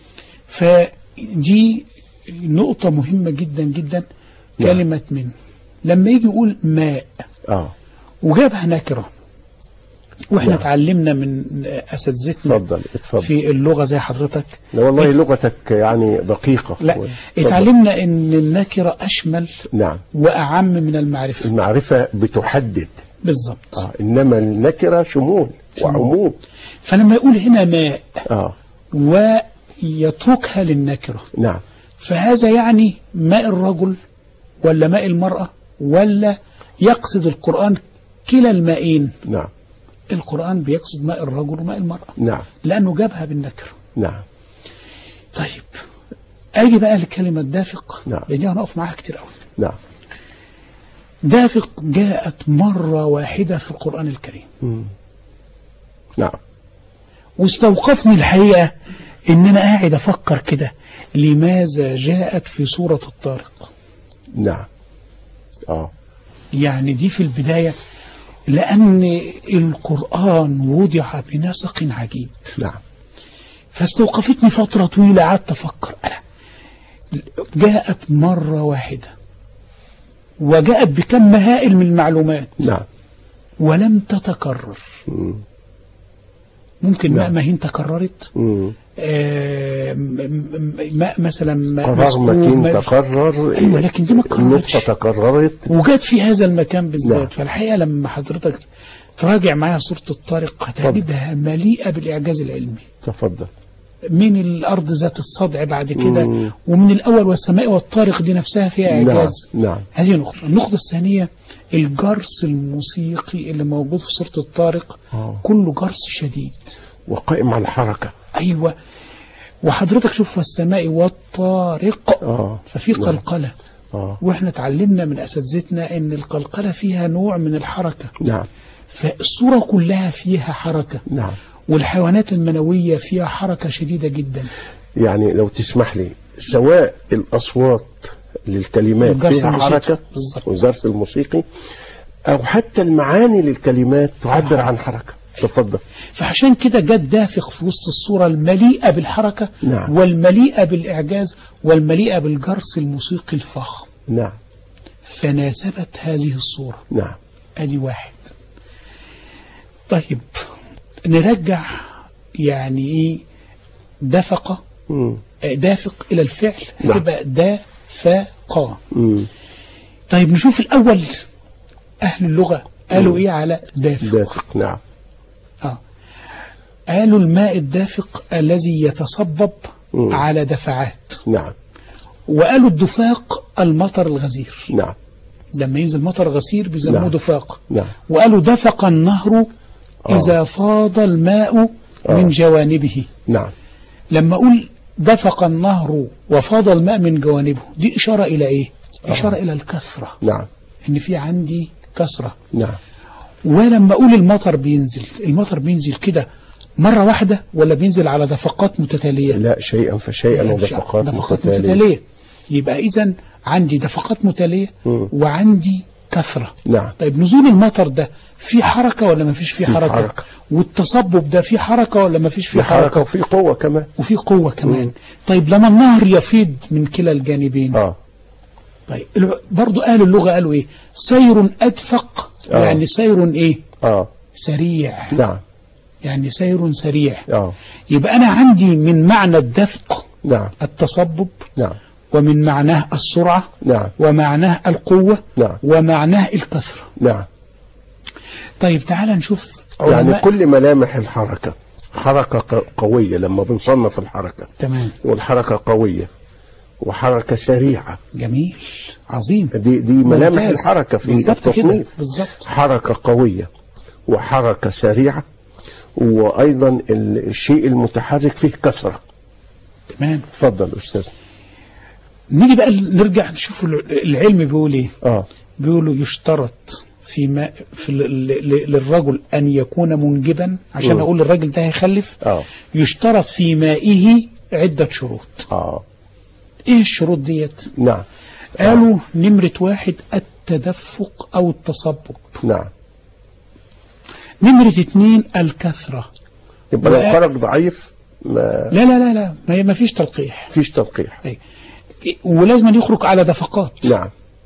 فدي نقطة مهمة جدا جدا. نعم. كلمة من لما يجي يقول ماء آه. وجابها نكرة. واحنا اتعلمنا من اساتذتنا اتفضل اتفضل في اللغه زي حضرتك. لا والله إيه؟ لغتك يعني دقيقه. لا اتعلمنا ان النكره اشمل. نعم. واعم من المعرفه. المعرفه بتحدد بالظبط. آه. انما النكره شمول, شمول وعموم. فلما يقول هنا ماء آه. ويتركها للنكره. نعم. فهذا يعني ماء الرجل ولا ماء المراه ولا يقصد القرآن كلا المائين. نعم. القرآن بيقصد ماء الرجل وماء المرأة. نعم. لأنه جابها بالنكرة. نعم. طيب أجي بقى لكلمة دافق. نعم. لأني هنقف معاها كتير قوي. نعم. دافق جاءت مرة واحدة في القرآن الكريم. مم. نعم. واستوقفني الحقيقة إن أنا قاعد أفكر كده لماذا جاءت في سورة الطارق. نعم. آه. يعني دي في البداية لأن القرآن وضع بنسق عجيب. نعم. فاستوقفتني فترة طويلة قعدت أفكر أنا جاءت مرة واحدة وجاءت بكم هائل من المعلومات. نعم. ولم تتكرر. مم. ممكن ماء نعم. مهين تكررت. مم. آه ماء مثلا قرار مكين تكرر. أيوة لكن دي ما النقطة تكررت وجات في هذا المكان بالذات. نعم. فالحقيقة لما حضرتك تراجع معايا سورة الطارق هتجدها مليئة بالإعجاز العلمي. تفضل. من الأرض ذات الصدع بعد كده مم. ومن الأول والسماء والطارق دي نفسها فيها إعجاز. نعم. نعم. هذه نقطة. النقطة الثانية الجرس الموسيقي اللي موجود في سورة الطارق أوه. كله جرس شديد وقائم على الحركة. أيوة. وحضرتك شوف والسماء والطارق. آه. ففي نعم. قلقلة. آه. واحنا اتعلمنا من أساتذتنا ان القلقلة فيها نوع من الحركة. نعم. فالصورة كلها فيها حركة. نعم. والحيوانات المنوية فيها حركة شديدة جدا. يعني لو تسمح لي سواء الأصوات للكلمات فيها الموسيقي. حركة والجرس الموسيقي أو حتى المعاني للكلمات تعبر عن حركة. تفضل. فعشان كده جت دافق في وسط الصورة المليئة بالحركة. نعم. والمليئة بالإعجاز والمليئة بالجرس الموسيقي الفخم. نعم. فناسبت هذه الصورة. نعم. ادي واحد. طيب نرجع يعني ايه دفق. مم. دافق الى الفعل نعم. هتبقى دافقا. مم. طيب نشوف الاول اهل اللغة قالوا ايه على دافق. دافق. نعم. اه قالوا الماء الدافق الذي يتصبب مم. على دفعات. نعم. وقالوا الدفاق المطر الغزير. نعم. لما ينزل مطر غزير بيسموه نعم. دفاق. نعم. وقالوا دفق النهر آه. إذا فاض الماء آه. من جوانبه. نعم. لما أقول دفق النهر وفاض الماء من جوانبه دي إشارة إلى إيه؟ آه. إشارة إلى الكثرة. نعم. إن في عندي كثرة. نعم. ولما أقول المطر بينزل المطر بينزل كده مرة واحدة ولا بينزل على دفقات متتالية؟ لا شيئا فشيئا ودفقات دفقات متتالية. متتالية. يبقى إذن عندي دفقات متتالية مم. وعندي كثرة. نعم. طيب نزول المطر ده في حركة ولا ما فيش فيه في حركة؟ حركة. والتصبب ده في حركة ولا ما فيش فيه في حركة حركة؟ وفي قوة كمان. وفي قوة كمان. مم. طيب لما النهر يفيض من كلا الجانبين. اه طيب برضو أهل اللغة قالوا إيه؟ سير أدفق. آه. يعني سير إيه؟ اه سريع. نعم. يعني سير سريع. اه يبقى أنا عندي من معنى الدفق نعم. التصبب. نعم. ومن معناه السرعة. نعم. ومعناه القوة. نعم. ومعناه الكثرة. نعم. طيب تعال نشوف يعني علماء. كل ملامح الحركة حركة ق- قوية لما بنصنف الحركة. تمام. والحركة قوية وحركة سريعة. جميل. عظيم. دي دي ملامح ممتاز. الحركة في بالظبط كده. التصنيف. بالظبط. حركة قوية وحركة سريعة وأيضا ال- الشيء المتحرك فيه كثرة. تمام. اتفضل أستاذ. نيجي بقى نرجع نشوف العلم بيقول ايه. اه بيقولوا يشترط في ما في ال- ل- للرجل ان يكون منجبا عشان مم. اقول الراجل ده هيخلف. اه يشترط في مائه عدة شروط. اه ايه الشروط ديت؟ نعم. قالوا نمرة واحد التدفق او التصبب. نعم. نمرة اتنين الكثرة. يبقى لو و- خرج ضعيف ما لا لا لا لا ما ما فيش تلقيح. فيش تلقيح. أي. ولازم أن يخرج على دفقات. نعم.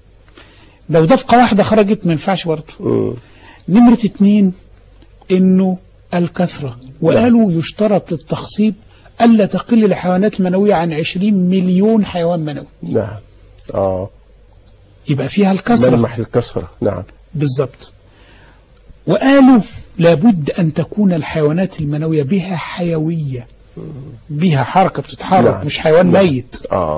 لو دفقة واحدة خرجت ما ينفعش برضه. مم. نمرة اتنين انه الكثرة. وقالوا يشترط للتخصيب ألا تقل الحيوانات المنوية عن عشرين مليون حيوان منوي. نعم. اه يبقى فيها الكثرة. ملمح الكسرة. نعم. بالضبط. وقالوا لابد أن تكون الحيوانات المنوية بها حيوية. بها حركة بتتحرك. نعم. مش حيوان نعم. ميت. اه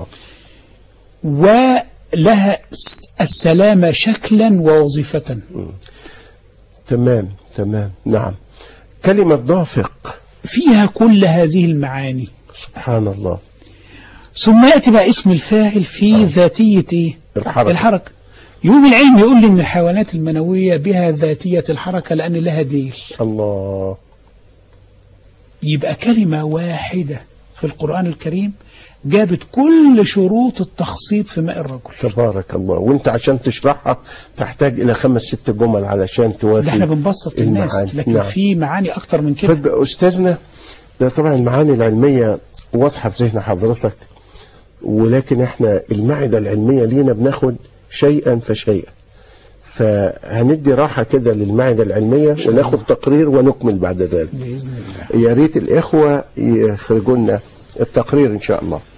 ولها السلامة شكلا ووظيفة. تمام تمام. نعم. كلمة دافق فيها كل هذه المعاني. سبحان الله. ثم يأتي بقى اسم الفاعل في آه. ذاتية إيه؟ الحركة. الحركة. يوم العلم يقول لي إن الحيوانات المنوية بها ذاتية الحركة لأن لها ديل. الله. يبقى كلمة واحدة في القرآن الكريم جابت كل شروط التخصيب في ماء الرجل. تبارك الله. وانت عشان تشرحها تحتاج الى خمس ست جمل علشان توافي. ده احنا بنبسط الناس، لكن نعم. في معاني اكتر من كده. استاذنا ده طبعا المعاني العلمية واضحة في ذهن حضرتك، ولكن احنا المعدة العلمية لينا بناخد شيئا فشيئا، فهندي راحة كده للمعدة العلمية وناخد تقرير ونكمل بعد ذلك بإذن الله. يا ريت الإخوة يخرجوا لنا التقرير إن شاء الله.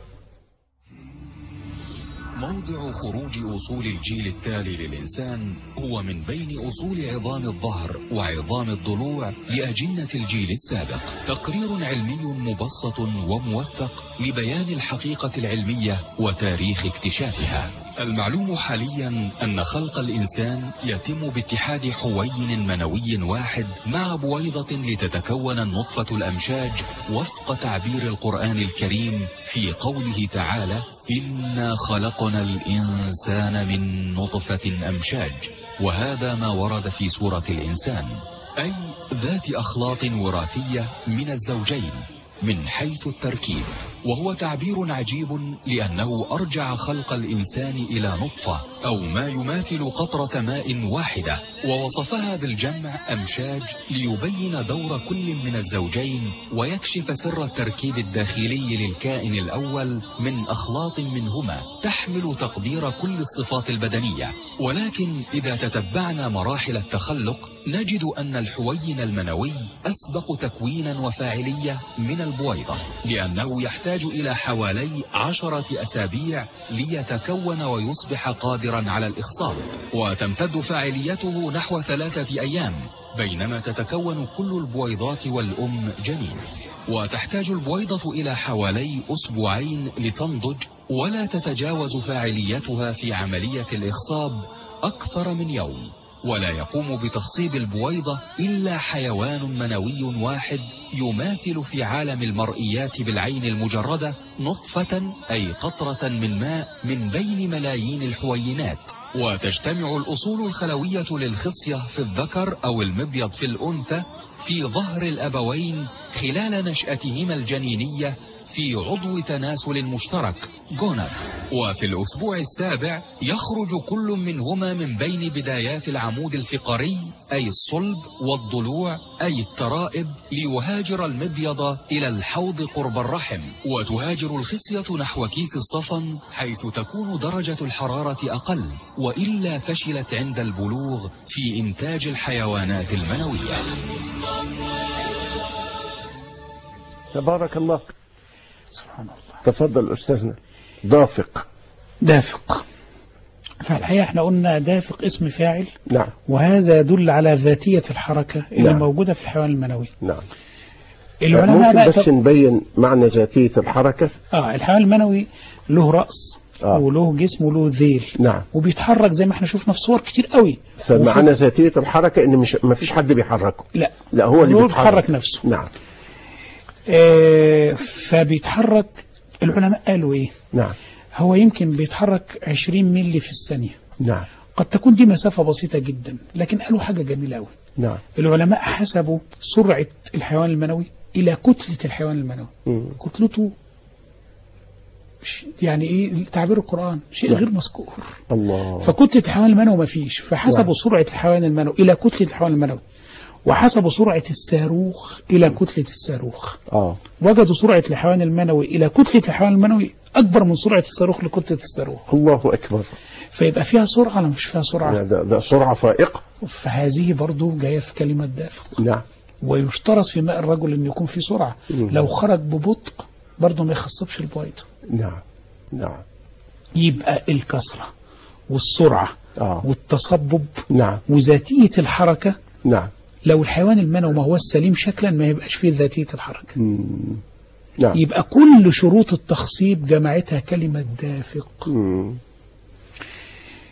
موضع خروج أصول الجيل التالي للإنسان هو من بين أصول عظام الظهر وعظام الضلوع لأجنة الجيل السابق. تقرير علمي مبسط وموثق لبيان الحقيقة العلمية وتاريخ اكتشافها. المعلوم حاليا أن خلق الإنسان يتم باتحاد حوين منوي واحد مع بويضة لتتكون النطفة الأمشاج وفق تعبير القرآن الكريم في قوله تعالى: إنا خلقنا الإنسان من نطفة أمشاج، وهذا ما ورد في سورة الإنسان، أي ذات أخلاط وراثية من الزوجين من حيث التركيب، وهو تعبير عجيب لأنه أرجع خلق الإنسان إلى نطفة أو ما يماثل قطرة ماء واحدة، ووصفها بالجمع أمشاج ليبين دور كل من الزوجين ويكشف سر التركيب الداخلي للكائن الأول من أخلاط منهما تحمل تقدير كل الصفات البدنية. ولكن إذا تتبعنا مراحل التخلق نجد أن الحوين المنوي أسبق تكوينا وفاعلية من البويضة، لأنه يحتاج إلى حوالي عشرة أسابيع ليتكون ويصبح قادرا على الإخصاب، وتمتد فاعليته نحو ثلاثة أيام، بينما تتكون كل البويضات والأم جنين، وتحتاج البويضة إلى حوالي أسبوعين لتنضج، ولا تتجاوز فاعليتها في عملية الإخصاب أكثر من يوم. ولا يقوم بتخصيب البويضة إلا حيوان منوي واحد يماثل في عالم المرئيات بالعين المجردة نطفة أي قطرة من ماء من بين ملايين الحوينات. وتجتمع الأصول الخلوية للخصية في الذكر أو المبيض في الأنثى في ظهر الأبوين خلال نشأتهما الجنينية في عضو تناسل مشترك جونر، وفي الأسبوع السابع يخرج كل منهما من بين بدايات العمود الفقري أي الصلب والضلوع أي الترائب ليهاجر المبيض إلى الحوض قرب الرحم، وتهاجر الخصية نحو كيس الصفن حيث تكون درجة الحرارة أقل، وإلا فشلت عند البلوغ في إنتاج الحيوانات المنوية. تبارك الله. سبحان الله. تفضل أستاذنا. دافق. دافق. فالحقيقة احنا قلنا دافق اسم فاعل. نعم. وهذا يدل على ذاتية الحركة اللي نعم. موجودة في الحيوان المنوي. نعم. العلماء ممكن بس نبين معنى ذاتية الحركة. اه الحيوان المنوي له رأس آه. وله جسم وله ذيل. نعم. وبيتحرك زي ما احنا شفنا في صور كتير قوي. فمعنى وف... ذاتية الحركة ان مش ما فيش حد بيحركه. لا. لا هو اللي بيتحرك. بيتحرك نفسه. نعم. آه فبيتحرك. العلماء قالوا ايه؟ نعم. هو يمكن بيتحرك عشرين ملي في الثانية. نعم. قد تكون دي مسافة بسيطة جدا، لكن قالوا حاجة جميلة قوي. نعم. العلماء حسبوا سرعة الحيوان المنوي إلى كتلة الحيوان المنوي. م. كتلته يعني ايه تعبير القرآن شيء نعم. غير مذكور. الله. فكتلة الحيوان المنوي ما فيش، فحسبوا نعم. سرعة الحيوان المنوي إلى كتلة الحيوان المنوي، وحسبوا سرعة الصاروخ إلى كتلة الصاروخ. آه. وجدوا سرعة الحيوان المنوي إلى كتلة الحيوان المنوي أكبر من سرعة الصاروخ لكتلة الصاروخ. الله أكبر. فيبقى فيها سرعة ولا مش فيها سرعة؟ ده, ده سرعة فائقة. فهذه برضو جاية في كلمة دافق. نعم. ويشترط في ماء الرجل أن يكون في سرعة. مم. لو خرج ببطء برضو ما يخصبش البويضة. نعم. نعم. يبقى الكسرة والسرعة آه. والتصبب نعم. وذاتية الحركة. نعم. لو الحيوان المنوي ما هو السليم شكلا ما يبقاش فيه ذاتية الحركة. مم. نعم. يبقى كل شروط التخصيب جمعتها كلمة دافق. مم.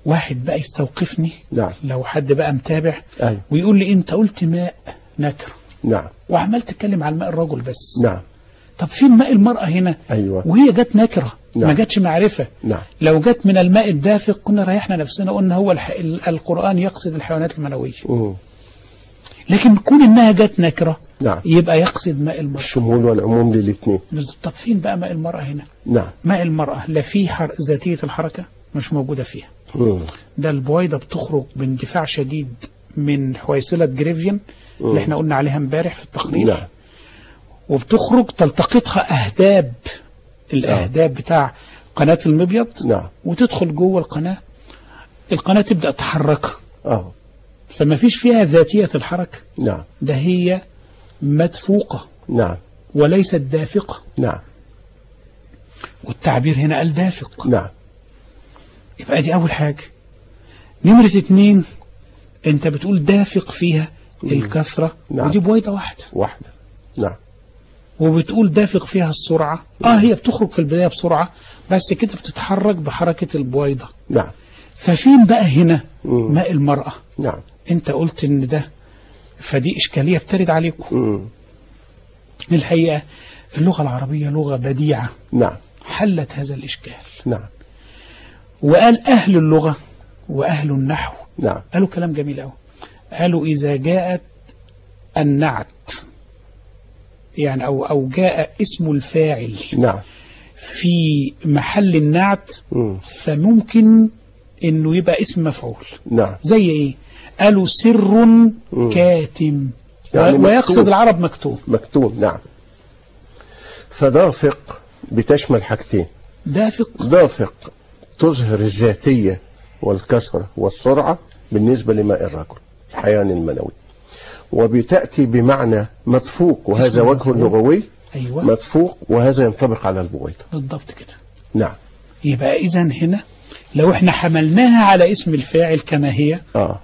واحد بقى يستوقفني، نعم. لو حد بقى متابع أيوة. ويقول لي انت قلت ماء نكره، نعم. وعمال تتكلم على الماء الرجل بس. نعم. طب فين ماء المرأة هنا؟ أيوة. وهي جت نكرة، نعم. ما جاتش معرفة. نعم. لو جت من الماء الدافق كنا ريحنا نفسنا، قلنا هو الح... القرآن يقصد الحيوانات المنوية. مم. لكن كون انها جت نكرة، نعم. يبقى يقصد ماء المرأة. الشمول والعموم للاثنين. طب فين بقى ماء المرأة هنا؟ نعم. ماء المرأة لا فيه حر... ذاتية الحركة، مش موجودة فيها. مم. ده البويضة بتخرج باندفاع شديد من حويصلة جريفيان اللي احنا قلنا عليها امبارح في التقرير. نعم. وبتخرج تلتقطها أهداب، الأهداب بتاع قناة المبيض. نعم. وتدخل جوه القناة، القناة تبدأ تحركها. اه فما فيش فيها ذاتية الحركة. نعم. ده هي مدفوقة نعم. وليست دافقة. نعم. والتعبير هنا قال دافق. نعم. يبقى دي أول حاجة. نمرة اتنين، انت بتقول دافق فيها الكثرة. نعم. ودي بويضة واحدة واحدة. نعم. وبتقول دافق فيها السرعة. اه هي بتخرج في البداية بسرعة، بس كده بتتحرك بحركة البويضة. نعم. ففين بقى هنا مم. ماء المرأة؟ نعم. انت قلت ان ده، فدي اشكالية بترد عليكم. مم. الحقيقة اللغة العربية لغة بديعة، نعم. حلت هذا الاشكال. نعم. وقال اهل اللغة واهل النحو نعم. قالوا كلام جميل قوي. قالوا اذا جاءت النعت، يعني او او جاء اسم الفاعل نعم. في محل النعت، مم. فممكن انه يبقى اسم مفعول. نعم. زي ايه؟ قالوا سر كاتم، يعني ويقصد مكتوب. العرب مكتوب. مكتوب. نعم. فدافق بتشمل حاجتين. دافق دافق تظهر الذاتية والكثرة والسرعة بالنسبة لماء الرجل الحيوان المنوي، وبتأتي بمعنى مدفوق، وهذا وجه مدفوق. لغوي. ايوه مدفوق، وهذا ينطبق على البويضة. بالضبط كده. نعم. يبقى اذا هنا لو احنا حملناها على اسم الفاعل كما هي، اه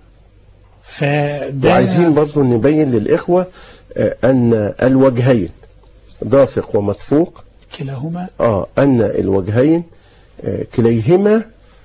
فده وعايزين برضو نبين للإخوة آه أن الوجهين دافق ومدفوق كلاهما اه أن الوجهين آه كليهما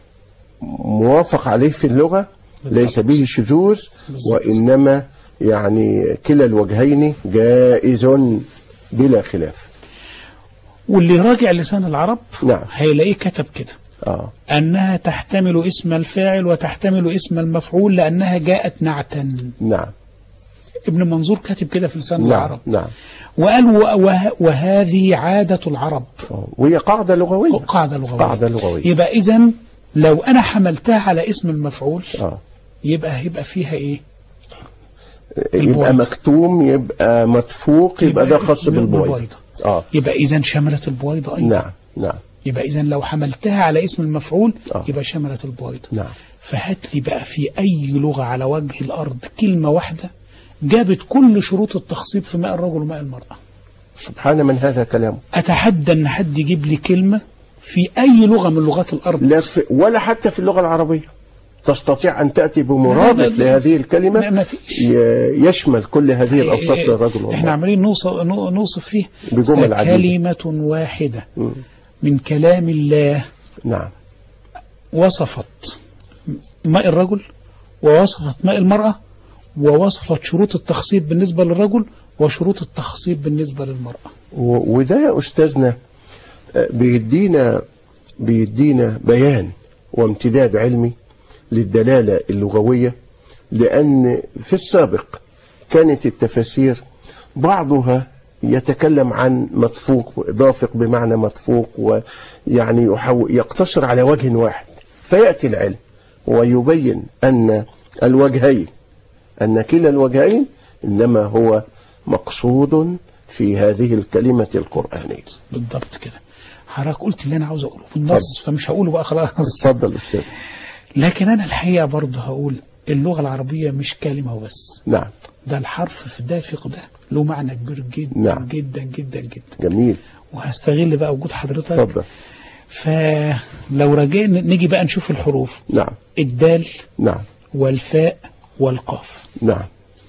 موافق عليه في اللغة، ليس به شذوذ، وإنما يعني كلا الوجهين جائز بلا خلاف. واللي راجع لسان العرب نعم. هيلاقيه كتب كده آه. أنها تحتمل اسم الفاعل وتحتمل اسم المفعول لأنها جاءت نعتا. نعم. ابن منظور كاتب كده في لسان نعم. العرب. نعم. وقال وه وهذه عادة العرب، وهي قاعدة لغوية. قاعدة لغوية. قاعدة لغوية. يبقى إذن لو أنا حملتها على اسم المفعول آه. يبقى هيبقى فيها إيه؟ يبقى البويضة. مكتوم، يبقى مدفوق، يبقى ده خاص بالبويضة. آه. يبقى إذن شملت البويضة أيضا. نعم. نعم. يبقى إذن لو حملتها على اسم المفعول آه. يبقى شملت البويضة. نعم. فهات لي بقى في أي لغة على وجه الأرض كلمة واحدة جابت كل شروط التخصيب في ماء الرجل وماء المرأة. سبحان من هذا كلامه. أتحدى أن حد يجيب لي كلمة في أي لغة من لغات الأرض، لا في ولا حتى في اللغة العربية تستطيع أن تأتي بمرادف لهذه الكلمة ما, ما فيش. يشمل كل هذه الأوصاف للرجل والمرأة. احنا عمالين نوصف, نوصف فيه بجمل عديدة. كلمة واحدة م. من كلام الله. نعم. وصفت ماء الرجل ووصفت ماء المرأة ووصفت شروط التخصيب بالنسبة للرجل وشروط التخصيب بالنسبة للمرأة. وده يا أستاذنا بيدينا بيدينا بيان وامتداد علمي للدلالة اللغوية، لأن في السابق كانت التفاسير بعضها يتكلم عن مدفوق، دافق بمعنى مدفوق، ويعني يقتصر على وجه واحد، فيأتي العلم ويبين أن الوجهين أن كلا الوجهين إنما هو مقصود في هذه الكلمة القرآنية. بالضبط كده. حضرتك قلت اللي أنا عاوز أقوله بالنص، فمش هقوله بقى خلاص. اتفضل أستاذ. لكن أنا الحقيقة برضه هقول اللغة العربية مش كلمة وبس. نعم. ده الحرف في دافق ده له معنى كبير جدا. نعم. جدا جدا جدا. جميل. وهستغل بقى وجود حضرتك. اتفضل. فلو رجعنا نيجي بقى نشوف الحروف. نعم. الدال. نعم. والفاء والقاف. نعم.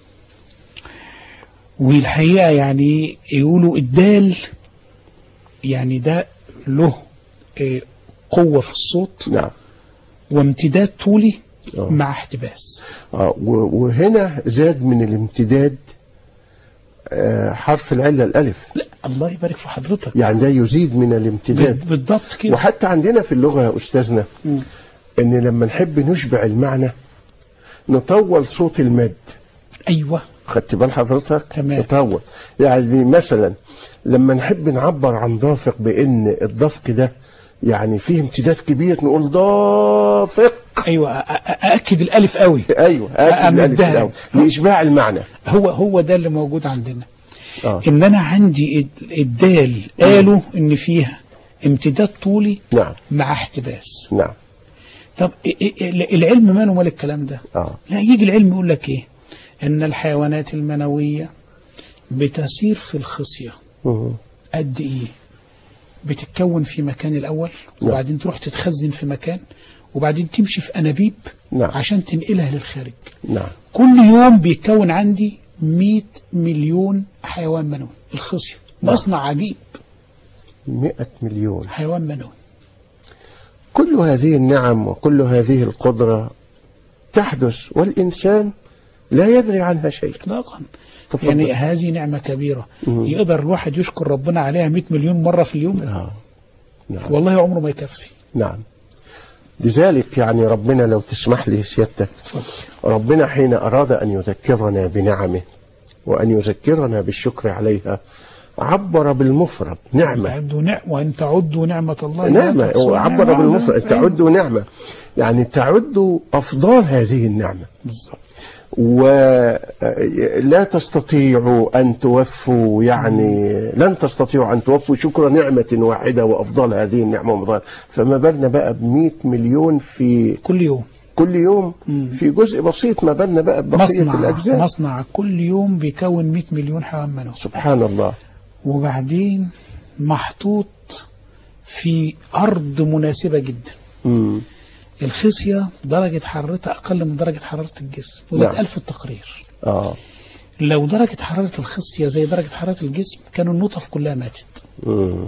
والحقيقة يعني يقولوا الدال يعني ده له قوة في الصوت. نعم. وامتداد طولي آه. مع احتباس. آه وهنا زاد من الامتداد آه حرف العلة الألف. لا الله يبارك في حضرتك، يعني ده يزيد من الامتداد بالضبط كده. وحتى عندنا في اللغة يا أستاذنا م. إن لما نحب نشبع المعنى نطول صوت المد. أيوة خدت بال حضرتك؟ تمام. نطول، يعني مثلا لما نحب نعبر عن دافق بأن الدفق ده يعني فيه امتداد كبير نقول دافق. ايوه ااكد الالف قوي. ايوه ااكد الالف قوي لاشباع المعنى. هو هو ده اللي موجود عندنا. آه. ان انا عندي الدال قالوا ان فيها امتداد طولي نعم مع احتباس. نعم. طب العلم ماله مال الكلام ده؟ آه. لا يجي العلم يقول لك ايه؟ ان الحيوانات المنويه بتسير في الخصيه. مه. قد ايه؟ بتتكون في مكان الأول وبعدين تروح تتخزن في مكان وبعدين تمشي في أنابيب نعم. عشان تنقلها للخارج. نعم. كل يوم بيتكون عندي مئة مليون حيوان منوي. الخصية مصنع عجيب. مئة مليون حيوان منوي. كل هذه النعم وكل هذه القدرة تحدث والإنسان لا يدري عنها شيء اطلاقا. يعني هذه نعمة كبيرة. مم. يقدر الواحد يشكر ربنا عليها مئة مليون مرة في اليوم. آه. نعم. والله عمره ما يكفي. نعم. لذلك يعني ربنا لو تسمح لي سيادتك، ربنا حين أراد أن يذكرنا بنعمه وأن يذكرنا بالشكر عليها عبر بالمفرد نعمة. نعم وأن تعدوا نعمة الله. نعمة عبر بالمفرد أن تعدوا نعمة، يعني تعدوا أفضال هذه النعمة بالضبط. ولا تستطيعوا أن توفوا، يعني لن تستطيعوا أن توفوا شكر نعمة واحدة وأفضل هذه النعمة ومضال، فما بالنا بقى بمئة مليون في كل يوم كل يوم مم. في جزء بسيط، ما بالنا بقى ببقية مصنع الأجزاء. مصنع كل يوم بيكون مئة مليون حيوان منوي. سبحان الله. وبعدين محطوط في أرض مناسبة جدا. مم. الخصية درجة حرارتها أقل من درجة حرارة الجسم وده اتقال في التقرير. آه. لو درجة حرارة الخصية زي درجة حرارة الجسم كانوا النطف كلها ماتت. مم.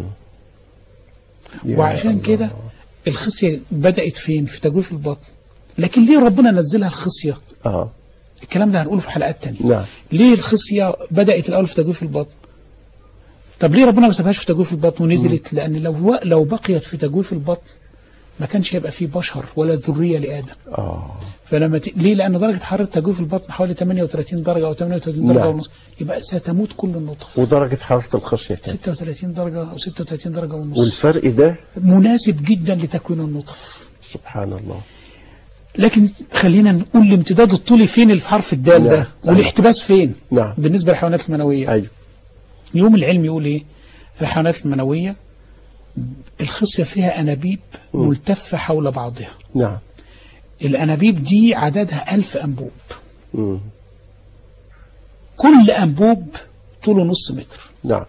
وعشان كده الخصية بدأت فين؟ في تجويف البطن. لكن ليه ربنا نزلها الخصية؟ آه. الكلام ده هنقوله في حلقات تانية. نعم. ليه الخصية بدأت الأول في تجويف البطن؟ طب ليه ربنا ما سابهاش في تجويف البطن ونزلت؟ مم. لأن لو لو بقيت في تجويف البطن ما كانش هيبقى فيه بشر ولا ذرية لآدم. آه. فلما ت... ليه؟ لأن درجة حرارة تجويف البطن حوالي ثمانية وثلاثين درجة أو ثمانية وثلاثين درجة ونص. يبقى ستموت كل النطف. ودرجة حرارة الخصية ستة وثلاثين درجة أو ستة وثلاثين درجة ونص. والفرق ده مناسب جدا لتكوين النطف. سبحان الله. لكن خلينا نقول الامتداد الطولي فين اللي في حرف الدال ده؟ نعم. والاحتباس فين؟ نعم. بالنسبة للحيوانات المنوية. أيوه. يوم العلم يقول إيه؟ في الحيوانات المنوية الخصية فيها أنابيب م. ملتفة حول بعضها. نعم. الأنابيب دي عددها ألف أنبوب. م. كل أنبوب طوله نص متر. نعم.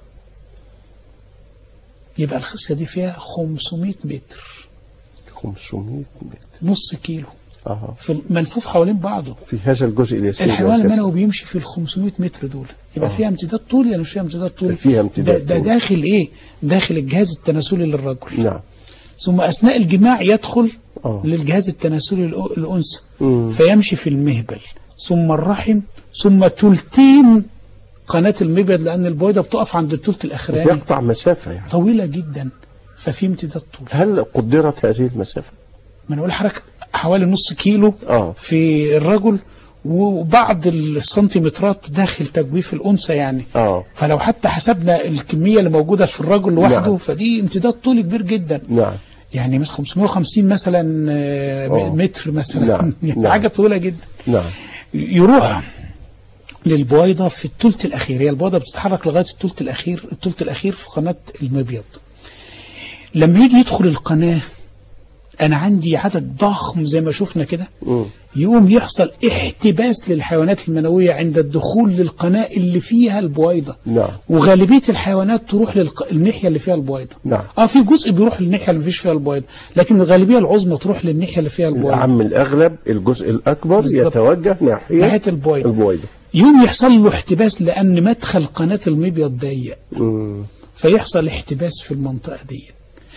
يبقى الخصية دي فيها خمسمائة متر. خمسمائة متر. نص كيلو. أها. في ملفوف حوالين بعضه. في هذا الجزء اليسير. الحيوان المنوي بيمشي في ال خمسمائة متر دول. يبقى أوه. فيها امتداد طولي ولا مش فيها امتداد طولي؟ فيها امتداد ده, ده داخل ايه؟ داخل الجهاز التناسلي للرجل. نعم. ثم اثناء الجماع يدخل أوه. للجهاز التناسلي الانثى فيمشي في المهبل ثم الرحم ثم ثلثين قناه المبيض، لان البويضه بتقف عند الثلث الاخراني. يقطع مسافه يعني طويله جدا، ففي امتداد طولي. هل قدرت هذه المسافه؟ ما انا اقول لحضرتك حوالي نص كيلو أوه. في الرجل وبعض السنتيمترات داخل تجويف الأنثى يعني. اه فلو حتى حسبنا الكمية اللي موجودة في الرجل لوحده نعم. فدي امتداد طولي كبير جدا. نعم. يعني مثلا خمسمائة وخمسين مثلا أوه. متر مثلا. نعم. يعني حاجة طويلة جدا. نعم. يروح للبويضة في الثلث الأخير. هي البويضة بتتحرك لغاية الثلث الأخير الثلث الأخير في قناة المبيض. لما يجي يدخل القناة أنا عندي عدد ضخم زي ما شفنا كده، يقوم يحصل احتباس للحيوانات المنوية عند الدخول للقناة اللي فيها البويضة. نعم. وغالبية الحيوانات تروح للناحية اللي فيها البويضة. نعم. اه في جزء بيروح للناحية اللي مفيش فيها البويضة، لكن الغالبية العظمى تروح للناحية اللي فيها البويضة. العم الأغلب الجزء الأكبر بالزبط. يتوجه ناحية ناحية البويضة. البويضة. يوم يحصل له احتباس لأن مدخل قناة المبيض ضيق، فيحصل احتباس في المنطقة دي.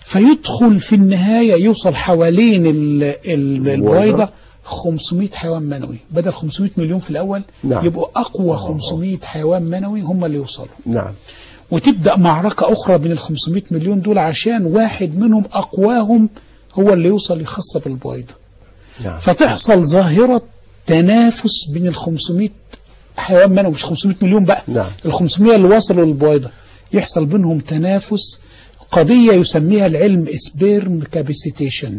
فيدخل في النهاية يوصل حوالين ال- ال- البويضة خمسمائة حيوان منوي، بدل خمسمائة مليون في الأول نعم. يبقوا أقوى خمسمائة حيوان منوي هم اللي يوصلوا. نعم. وتبدأ معركة أخرى بين ال خمسمائة مليون دول عشان واحد منهم أقواهم هو اللي يوصل يخص بالبويضة. نعم. فتحصل ظاهرة تنافس بين ال خمسمائة حيوان منوي، مش خمسمائة مليون بقى، نعم. ال خمسمائة اللي وصلوا للبويضة يحصل بينهم تنافس، قضية يسميها العلم سبيرم كابيسيتيشن،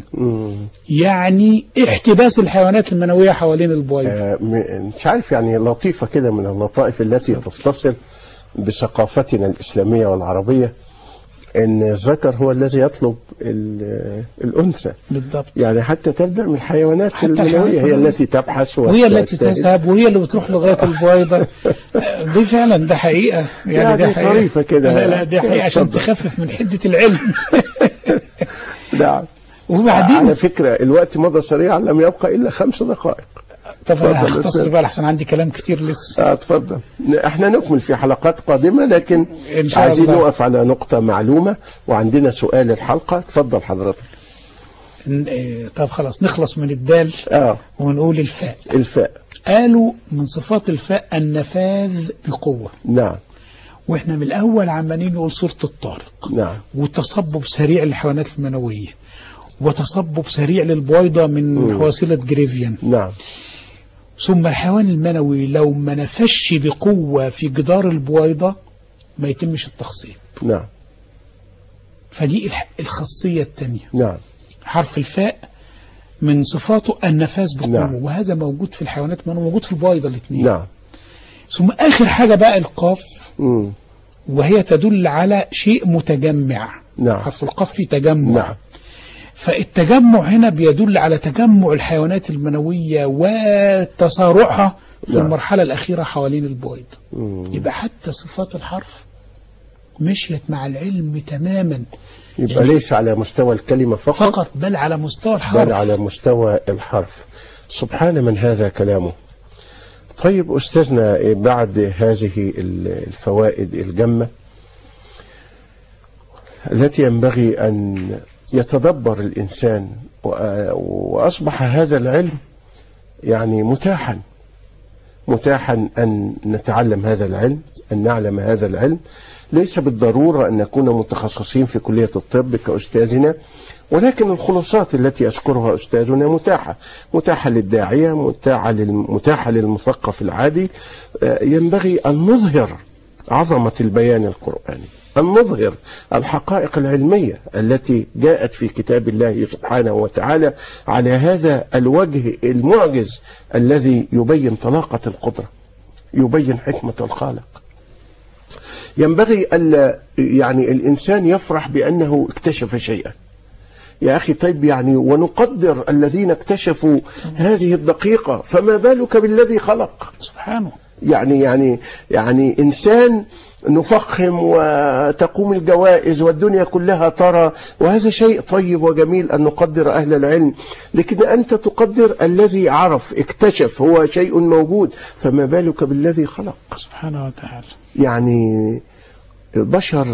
يعني احتباس الحيوانات المنوية حوالين البويضة. آه، م- مش عارف يعني لطيفة كده من اللطائف التي تتصل بثقافتنا الإسلامية والعربية، ان الذكر هو الذي يطلب ال- الانثى. بالضبط. يعني حتى تبدا من الحيوانات حتى المنويه هي الحيوانات التي تبحث وهي التي وتجتهد. تذهب وهي اللي بتروح لغاية البويضة. دي فعلا ده حقيقة، يعني يعني ده حقيقة طريفة كده. لا لا دي حقيقة عشان اتفضل. تخفف من حدة العلم. نعم. وبعدين على فكره الوقت مضى سريعا، لم يبقى الا خمس دقائق. طب انا اتفضل هختصر أستاذ. بقى لحسن عندي كلام كتير لسه. اه اتفضل. احنا نكمل في حلقات قادمه، لكن إن شاء عايزين الله. نقف على نقطه معلومه وعندنا سؤال الحلقه. اتفضل حضرتك. ن- إيه، طب خلاص نخلص من الدال اه ونقول الفاء. الفاء. قالوا من صفات الفاء النفاذ بقوة، نعم. واحنا من الاول عمالين نقول سورة الطارق، نعم. وتصبب سريع للحيوانات المنوية، وتصبب سريع للبويضة من حواسلة جريفيان. نعم. ثم الحيوان المنوي لو ما نفش بقوة في جدار البويضة ما يتمش التخصيب. نعم. فدي الح- الخاصية الثانية. نعم. حرف الفاء من صفاته النفاذ بقوة، نعم. وهذا موجود في الحيوانات المنوية، موجود في البويضة الاثنين. نعم. ثم آخر حاجة بقى القاف، مم. وهي تدل على شيء متجمع. نعم. حرف القاف في تجمع. نعم. فالتجمع هنا بيدل على تجمع الحيوانات المنوية وتسارعها في نعم. المرحلة الأخيرة حوالين البويض. مم. يبقى حتى صفات الحرف مشيت مع العلم تماما، يبقى ليس على مستوى الكلمة فقط, فقط بل على مستوى الحرف. بل على مستوى الحرف. سبحان من هذا كلامه. طيب أستاذنا، بعد هذه الفوائد الجمة التي ينبغي أن يتدبر الإنسان، وأصبح هذا العلم يعني متاحا متاحا أن نتعلم هذا العلم، أن نعلم هذا العلم. ليس بالضرورة أن نكون متخصصين في كلية الطب كأستاذنا، ولكن الخلاصات التي يذكرها أستاذنا متاحة متاحة للداعية، متاحة متاحة للمثقف العادي. ينبغي أن نظهر عظمة البيان القرآني، أن نظهر الحقائق العلمية التي جاءت في كتاب الله سبحانه وتعالى على هذا الوجه المعجز الذي يبين طلاقة القدرة، يبين حكمة الخالق. ينبغي ألا يعني الإنسان يفرح بأنه اكتشف شيئا. يا أخي طيب يعني ونقدر الذين اكتشفوا هذه الدقيقة، فما بالك بالذي خلق سبحانه. يعني يعني يعني إنسان نفخم وتقوم الجوائز والدنيا كلها ترى، وهذا شيء طيب وجميل أن نقدر أهل العلم، لكن أنت تقدر الذي عرف اكتشف هو شيء موجود، فما بالك بالذي خلق سبحانه وتعالى. يعني البشر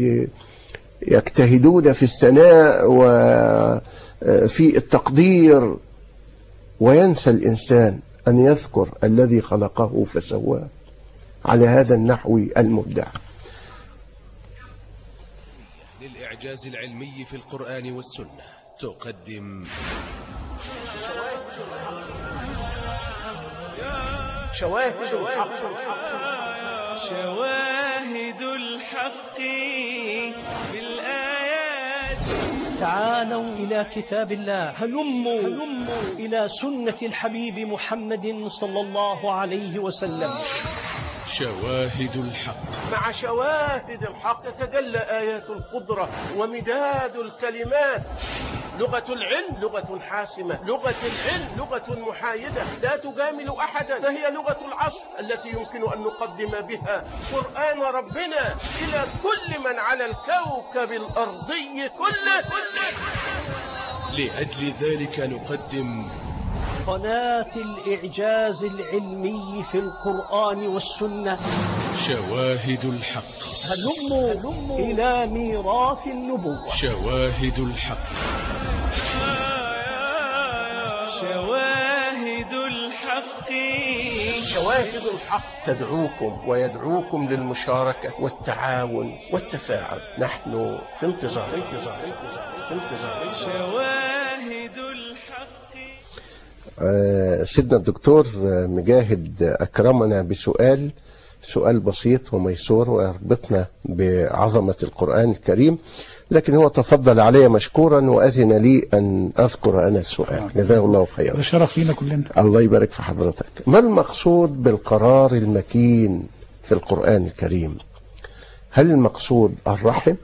يجتهدون في الثناء وفي التقدير، وينسى الإنسان أن يذكر الذي خلقه فسواه على هذا النحو المبدع. للإعجاز العلمي في القرآن والسنة تقدم شواهد الحق. شواهد الحق في الآيات. تعالوا إلى كتاب الله، هلموا إلى سنة الحبيب محمد صلى الله عليه وسلم. شواهد الحق. مع شواهد الحق تتجلى آيات القدرة ومداد الكلمات. لغة العلم لغة حاسمة، لغة العلم لغة محايدة لا تجامل أحدا، فهي لغة العصر التي يمكن أن نقدم بها قرآن ربنا إلى كل من على الكوكب الأرضي كله. لأجل ذلك نقدم قناة الإعجاز العلمي في القرآن والسنة شواهد الحق. هلموا إلى ميراث النبوة. شواهد الحق. شواهد الحق. شواهد الحق تدعوكم ويدعوكم للمشاركة والتعاون والتفاعل. نحن في انتظار انتظار في انتظار شواهد الحق. آه سيدنا الدكتور مجاهد أكرمنا بسؤال سؤال بسيط وميسور ويربطنا بعظمة القرآن الكريم، لكن هو تفضل علي مشكورا وأذن لي أن أذكر أنا السؤال. جزاه الله خيرا. ده شرف لينا كلنا. الله يبارك في حضرتك. ما المقصود بالقرار المكين في القرآن الكريم؟ هل المقصود الرحم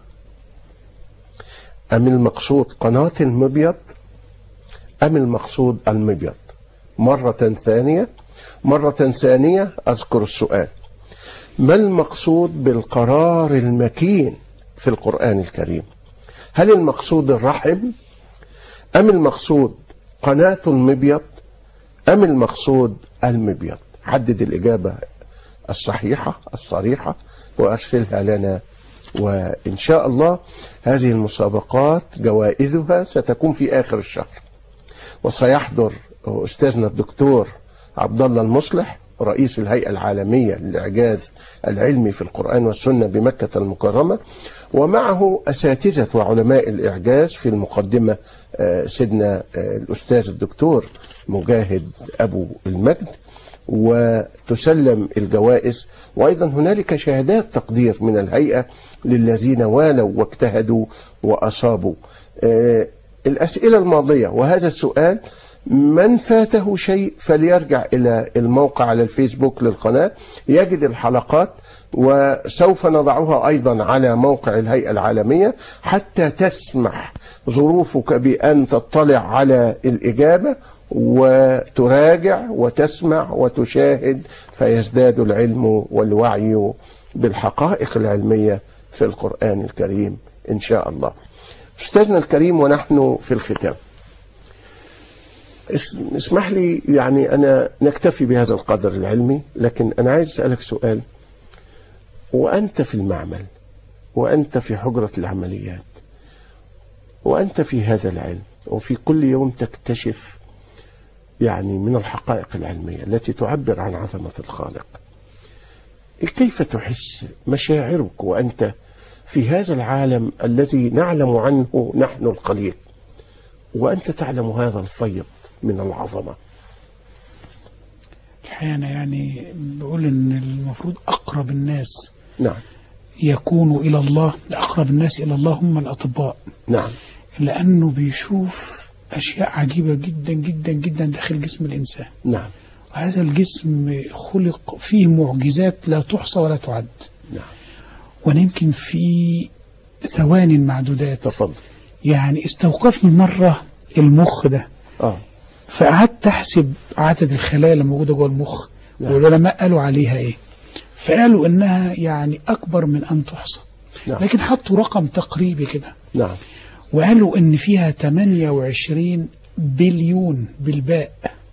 أم المقصود قناة المبيض أم المقصود المبيض؟ مرة ثانية مرة ثانية أذكر السؤال. ما المقصود بالقرار المكين في القرآن الكريم؟ هل المقصود الرحم أم المقصود قناة المبيض أم المقصود المبيض؟ حدد الإجابة الصحيحة الصريحة وأرسلها لنا، وإن شاء الله هذه المسابقات جوائزها ستكون في آخر الشهر، وسيحضر أستاذنا الدكتور عبد الله المصلح رئيس الهيئة العالمية للإعجاز العلمي في القرآن والسنة بمكة المكرمة، ومعه أساتذة وعلماء الإعجاز، في المقدمة سيدنا الأستاذ الدكتور مجاهد أبو المجد، وتسلم الجوائز. وأيضا هنالك شهادات تقدير من الهيئة للذين والوا واجتهدوا وأصابوا. الأسئلة الماضية وهذا السؤال، من فاته شيء فليرجع إلى الموقع على الفيسبوك للقناة يجد الحلقات، وسوف نضعها أيضا على موقع الهيئة العالمية حتى تسمح ظروفك بأن تطلع على الإجابة وتراجع وتسمع وتشاهد، فيزداد العلم والوعي بالحقائق العلمية في القرآن الكريم إن شاء الله. أستاذنا الكريم، ونحن في الختام، اسمح لي يعني أنا نكتفي بهذا القدر العلمي، لكن أنا عايز أسألك سؤال. وأنت في المعمل، وأنت في حجرة العمليات، وأنت في هذا العلم، وفي كل يوم تكتشف يعني من الحقائق العلمية التي تعبر عن عظمة الخالق، كيف تحس مشاعرك وأنت في هذا العالم الذي نعلم عنه نحن القليل، وأنت تعلم هذا الفيض من العظمة؟ الحقيقة أنا يعني بقول إن المفروض أقرب الناس نعم يكونوا إلى الله، أقرب الناس إلى الله هم الأطباء. نعم. لأنه بيشوف أشياء عجيبة جدا جدا جدا داخل جسم الإنسان. نعم. وهذا الجسم خلق فيه معجزات لا تحصى ولا تعد. نعم. وأنا يمكن في ثواني معدودات تفضل. يعني استوقفني مرة المخ ده. آه. فقعدت أحسب عدد الخلايا اللي موجودة جوه المخ. نعم. والعلماء قالوا عليها إيه؟ فقالوا إنها يعني أكبر من أن تحصى. نعم. لكن حطوا رقم تقريبي كده. نعم. وقالوا إن فيها ثمانية وعشرين بليون بالباء.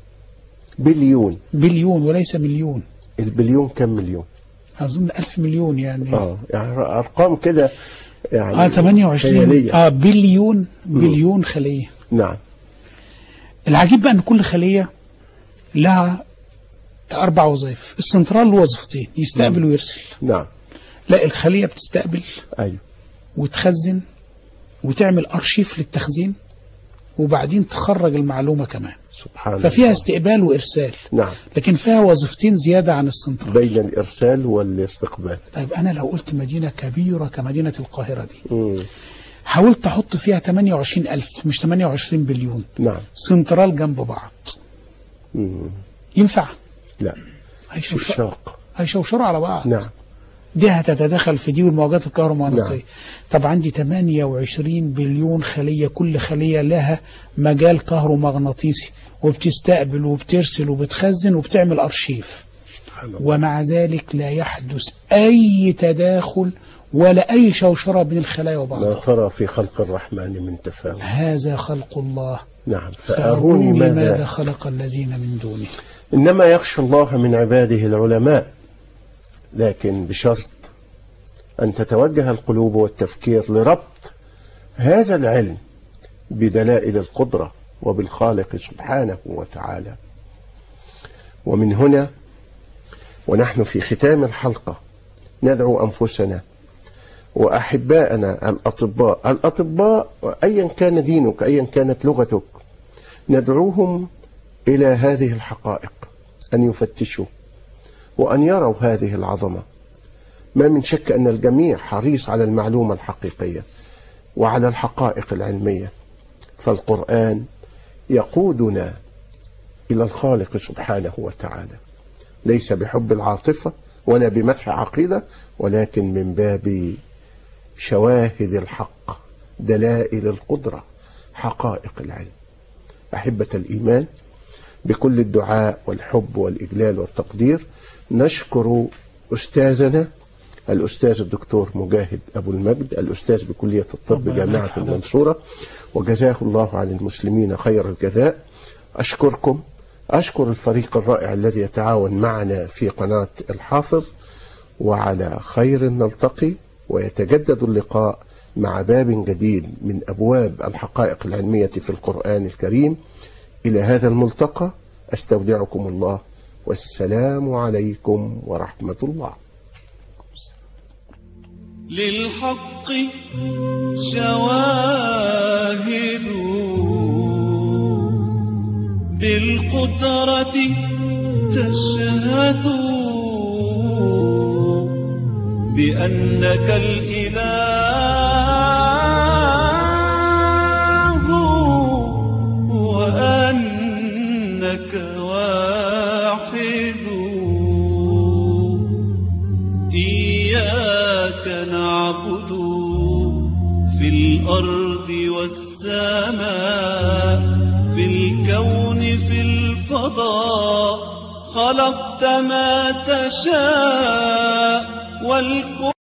بليون. بليون وليس مليون. البليون كم مليون؟ أظن ألف مليون يعني. آه يعني أرقام كده يعني. آه ثمانية وعشرين. آه بليون بليون خلية. نعم. العجيب بقى أن كل خلية لها أربع وظائف. السنترال وظيفتين، يستقبل نعم. ويرسل. نعم. لا، الخلية بتستقبل. أيوه. وتخزن وتعمل أرشيف للتخزين، وبعدين تخرج المعلومة كمان. سبحان الله. ففيها استقبال وإرسال. نعم. لكن فيها وظيفتين زيادة عن السنترال بين الإرسال والاستقبال. طيب أنا لو قلت مدينة كبيرة كمدينة القاهرة دي، مم. حاولت أحط فيها ثمانية وعشرين ألف مش ثمانية وعشرين بليون. نعم. سنترال جنب بعض. مم. ينفع؟ لا. هيشوشروا هيشوشروا على بعض. نعم. دي هتتدخل في دي والموجات الكهرومغناطيسية. نعم. طب عندي ثمانية وعشرين بليون خلية، كل خلية لها مجال كهرومغناطيسي، وبتستقبل وبترسل وبتخزن وبتعمل أرشيف، ومع ذلك لا يحدث أي تداخل ولا أي شوشرة بين الخلايا وبعضها. لا ترى في خلق الرحمن من تفاوت. هذا خلق الله. نعم. فأروني ماذا, ماذا خلق الذين من دونه. إنما يخشى الله من عباده العلماء، لكن بشرط أن تتوجه القلوب والتفكير لربط هذا العلم بدلائل القدرة وبالخالق سبحانه وتعالى. ومن هنا ونحن في ختام الحلقة ندعو أنفسنا وأحباءنا الأطباء الأطباء أيا كان دينك أيا كانت لغتك، ندعوهم إلى هذه الحقائق، أن يفتشوا وأن يروا هذه العظمة. ما من شك أن الجميع حريص على المعلومة الحقيقية وعلى الحقائق العلمية، فالقرآن يقودنا إلى الخالق سبحانه وتعالى، ليس بحب العاطفة ولا بمدح عقيدة، ولكن من باب شواهد الحق، دلائل القدرة، حقائق العلم. أحبة الإيمان، بكل الدعاء والحب والإجلال والتقدير نشكر أستاذنا الأستاذ الدكتور مجاهد أبو المجد، الأستاذ بكلية الطب جامعة المنصورة، وجزاه الله عن المسلمين خير الجزاء. أشكركم، أشكر الفريق الرائع الذي يتعاون معنا في قناة الحافظ، وعلى خير نلتقي ويتجدد اللقاء مع باب جديد من أبواب الحقائق العلمية في القرآن الكريم. إلى هذا الملتقى أستودعكم الله، والسلام عليكم ورحمة الله. للحق شواهد بالقدرة تشهد بأنك الإله وأنك واحد. إياك نعبد في الأرض والسماء، في الكون في الفضاء، خلقت ما تشاء والكون